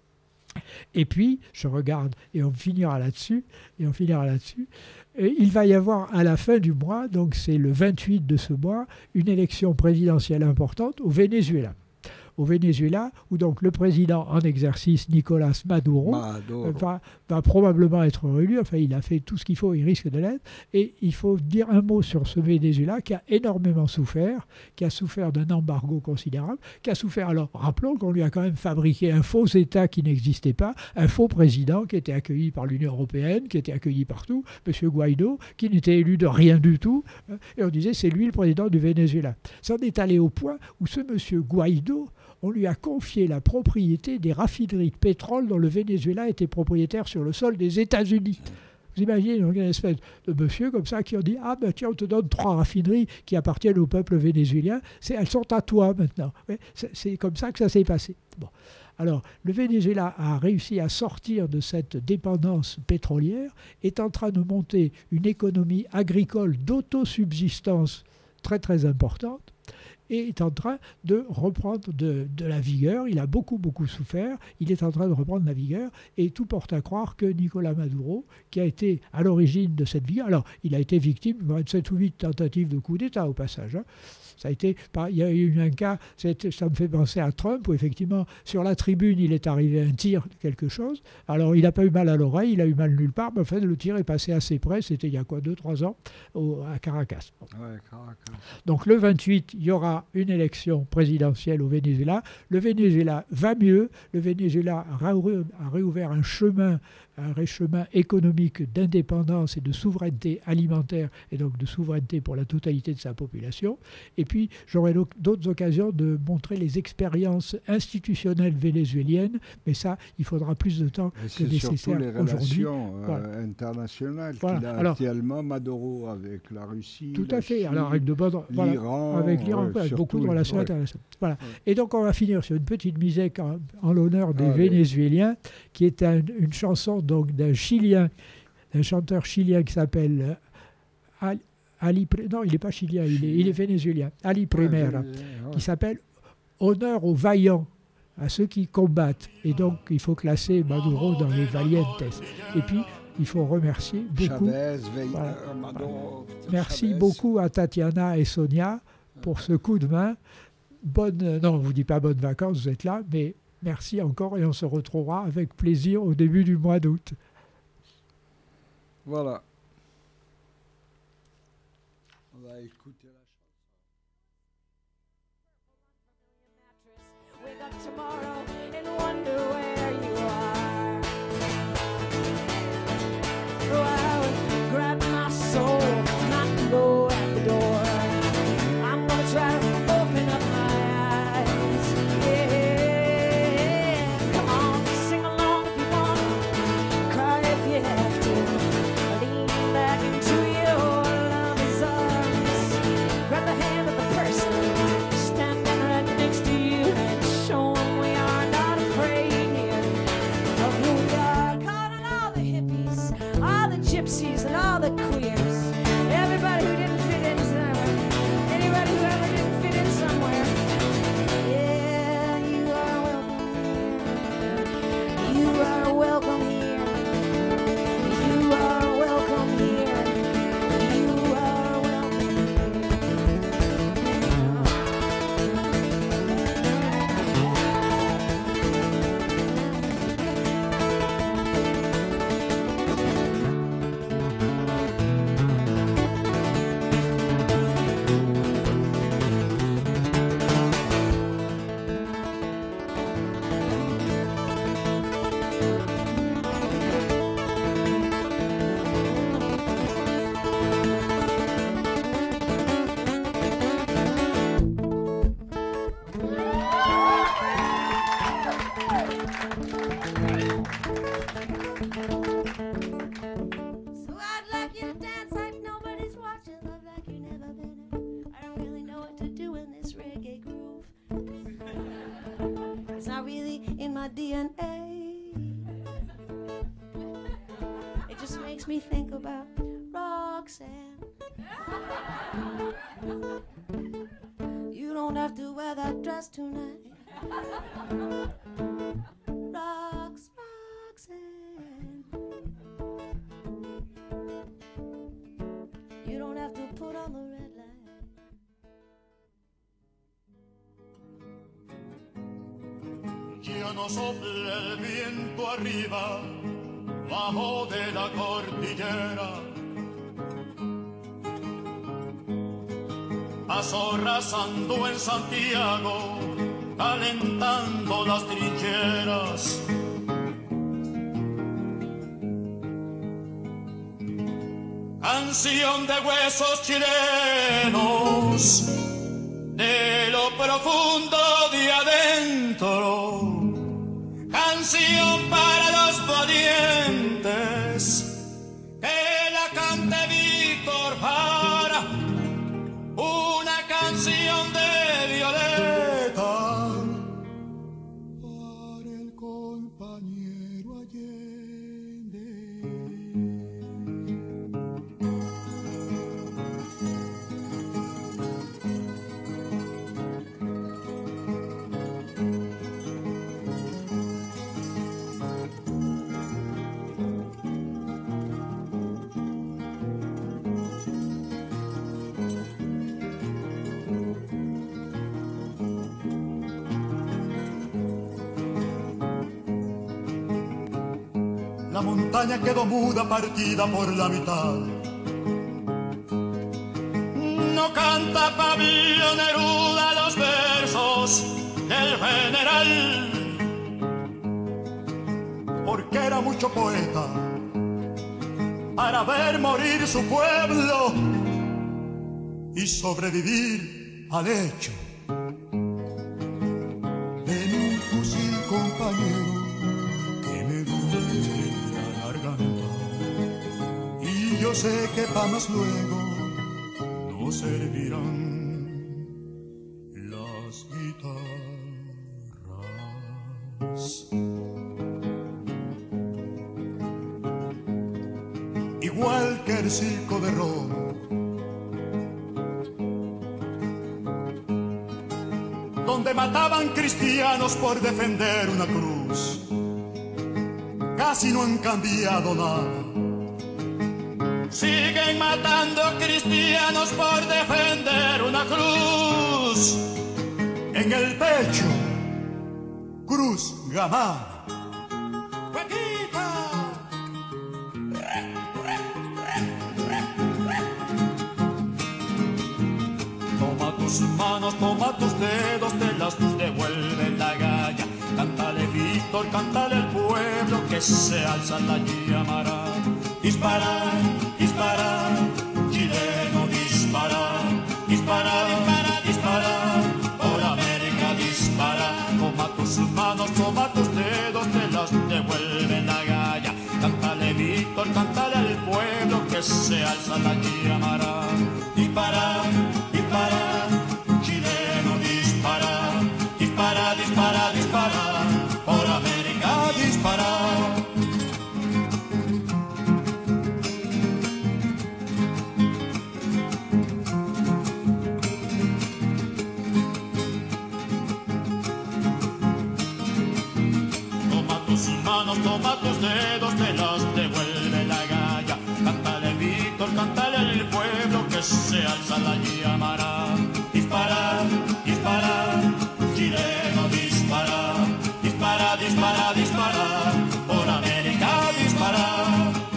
Et puis, je regarde, et on finira là-dessus, et on finira là-dessus, et il va y avoir à la fin du mois, donc c'est le vingt-huit de ce mois, une élection présidentielle importante au Venezuela. Au Venezuela, où donc le président en exercice, Nicolas Maduro, Maduro. Va, va probablement être réélu. Enfin, il a fait tout ce qu'il faut, il risque de l'être. Et il faut dire un mot sur ce Venezuela qui a énormément souffert, qui a souffert d'un embargo considérable, qui a souffert, alors rappelons qu'on lui a quand même fabriqué un faux État qui n'existait pas, un faux président qui était accueilli par l'Union européenne, qui était accueilli partout, M. Guaido, qui n'était élu de rien du tout. Et on disait, c'est lui le président du Venezuela. Ça en est allé au point où ce M. Guaido, on lui a confié la propriété des raffineries de pétrole dont le Venezuela était propriétaire sur le sol des États-Unis. Vous imaginez donc, une espèce de monsieur comme ça qui ont dit « Ah ben tiens, on te donne trois raffineries qui appartiennent au peuple vénézuélien, c'est, elles sont à toi maintenant. Ouais, » c'est, c'est comme ça que ça s'est passé. Bon. Alors, le Venezuela a réussi à sortir de cette dépendance pétrolière, est en train de monter une économie agricole d'autosubsistance très très importante, et est en train de reprendre de, de la vigueur. Il a beaucoup, beaucoup souffert. Il est en train de reprendre la vigueur. Et tout porte à croire que Nicolas Maduro, qui a été à l'origine de cette vigueur, alors il a été victime de sept ou huit tentatives de coup d'État au passage. Hein. Ça a été, il y a eu un cas, ça me fait penser à Trump, où effectivement, sur la tribune, il est arrivé un tir, quelque chose. Alors, il n'a pas eu mal à l'oreille, il a eu mal nulle part, mais en fait, le tir est passé assez près, c'était il y a quoi, deux, trois ans, au, à Caracas. Ouais, Caracas. Donc, le vingt-huit, il y aura une élection présidentielle au Venezuela. Le Venezuela va mieux, le Venezuela a réouvert un chemin, un chemin économique d'indépendance et de souveraineté alimentaire, et donc de souveraineté pour la totalité de sa population. Et puis, j'aurai d'autres occasions de montrer les expériences institutionnelles vénézuéliennes, mais ça, il faudra plus de temps que nécessaire aujourd'hui. C'est surtout les relations euh, voilà. internationales voilà. qu'il a Alors, actuellement, Maduro avec la Russie, tout à fait. Chine, Alors, avec de bonnes, l'Iran, voilà, avec l'Iran, ouais, avec beaucoup de relations ouais. internationales. Voilà. Ouais. Et donc, on va finir sur une petite musique en, en l'honneur des ah, Vénézuéliens, oui. qui est un, une chanson donc d'un Chilien, un chanteur chilien qui s'appelle Al, Ali, non, il n'est pas chilien, il est, il est vénézuélien, Ali Primera, qui s'appelle Honneur aux vaillants. à ceux qui combattent. Et donc, il faut classer Maduro dans les valientes. Et puis, il faut remercier beaucoup. Chavez, voilà, Maduro, merci Chavez. beaucoup à Tatiana et Sonia pour ce coup de main. Bonne, non, on ne vous dit pas bonnes vacances, vous êtes là, mais merci encore et on se retrouvera avec plaisir au début du mois d'août. Voilà. On va écouter la chanson. Wake up tomorrow and wonder where you are. So I will grab my soul, not go at the door. I'm gonna try to open up my eyes. Yeah, come on, sing along if you want, cry if you have to. Lean back into your lover's arms. Grab the hand of the person standing right next to you and show 'em we are not afraid here of who we are. Calling all the hippies, all the gypsies, and all the queers. Everybody who didn't fit in somewhere. Anybody who ever didn't fit in somewhere. Yeah, you are welcome. You are welcome here. You are welcome here. You are welcome. So I'd like you to dance like nobody's watching, love like you've never been in. I don't really know what to do in this reggae groove. It's not really in my D N A. It just makes me think about Roxanne. You don't have to wear that dress tonight. Rox, Roxanne. You don't have to put on the red light. Ya no sopla el viento arriba, bajo de la cordillera. Paso arrasando en Santiago, calentando las trincheras. Canción de huesos chilenos, de lo profundo de adentro. Canción para los valientes, que la cante Víctor Jara. Una canción de Violeta para el compañero Allende. La montaña quedó muda, partida por la mitad. No canta Pablo Neruda los versos del general, porque era mucho poeta para ver morir su pueblo y sobrevivir al hecho. En un fusil, compañero, yo sé que pa' más luego no servirán las guitarras. Igual que el circo de Roma, donde mataban cristianos por defender una cruz. Casi no han cambiado nada. Siguen matando cristianos por defender una cruz. En el pecho, Cruz Gamada. Toma tus manos, toma tus dedos, te las devuelve la galla. Cántale, Víctor, cántale al pueblo que se alza la llamará. Dispara, dispara, chileno, dispara, dispara, dispara, dispara, por América dispara. Toma tus manos, toma tus dedos, te las devuelve la galla. Cántale, Víctor, cántale al pueblo que se alza la llamará. Dispara, dispara, chileno, dispara, dispara, dispara, dispara, por América dispara. Toma tus dedos, te las devuelve la galla. Cántale, Víctor, cántale al pueblo que se alza la llamará. Dispara, dispara, chileno, dispara, dispara, dispara, dispara, por América dispara.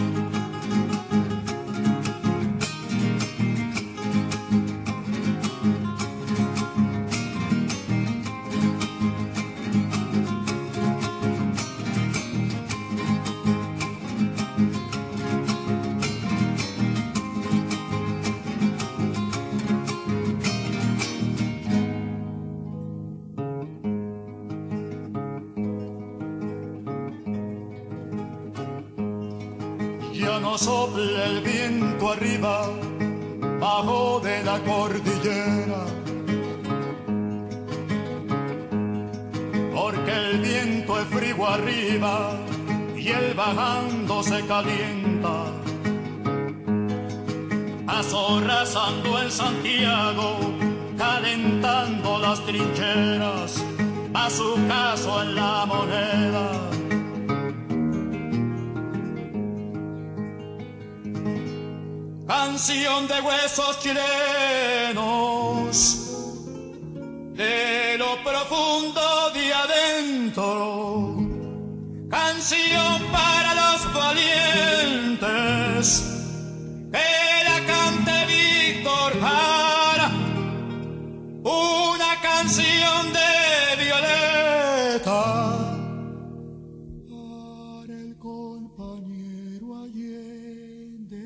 No sople el viento arriba, bajo de la cordillera, porque el viento es frío arriba y el bajando se calienta. Azorrazando en Santiago, calentando las trincheras, a su caso en la Moneda. Canción de huesos chilenos, de lo profundo de adentro. Canción para los valientes, que la cante Víctor Jara. Una canción de Violeta para el compañero Allende.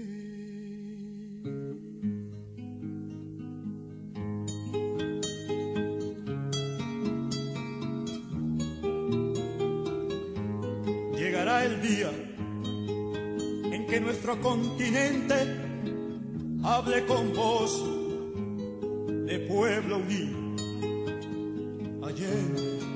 Llegará el día en que nuestro continente hable con voz de pueblo unido. Allende.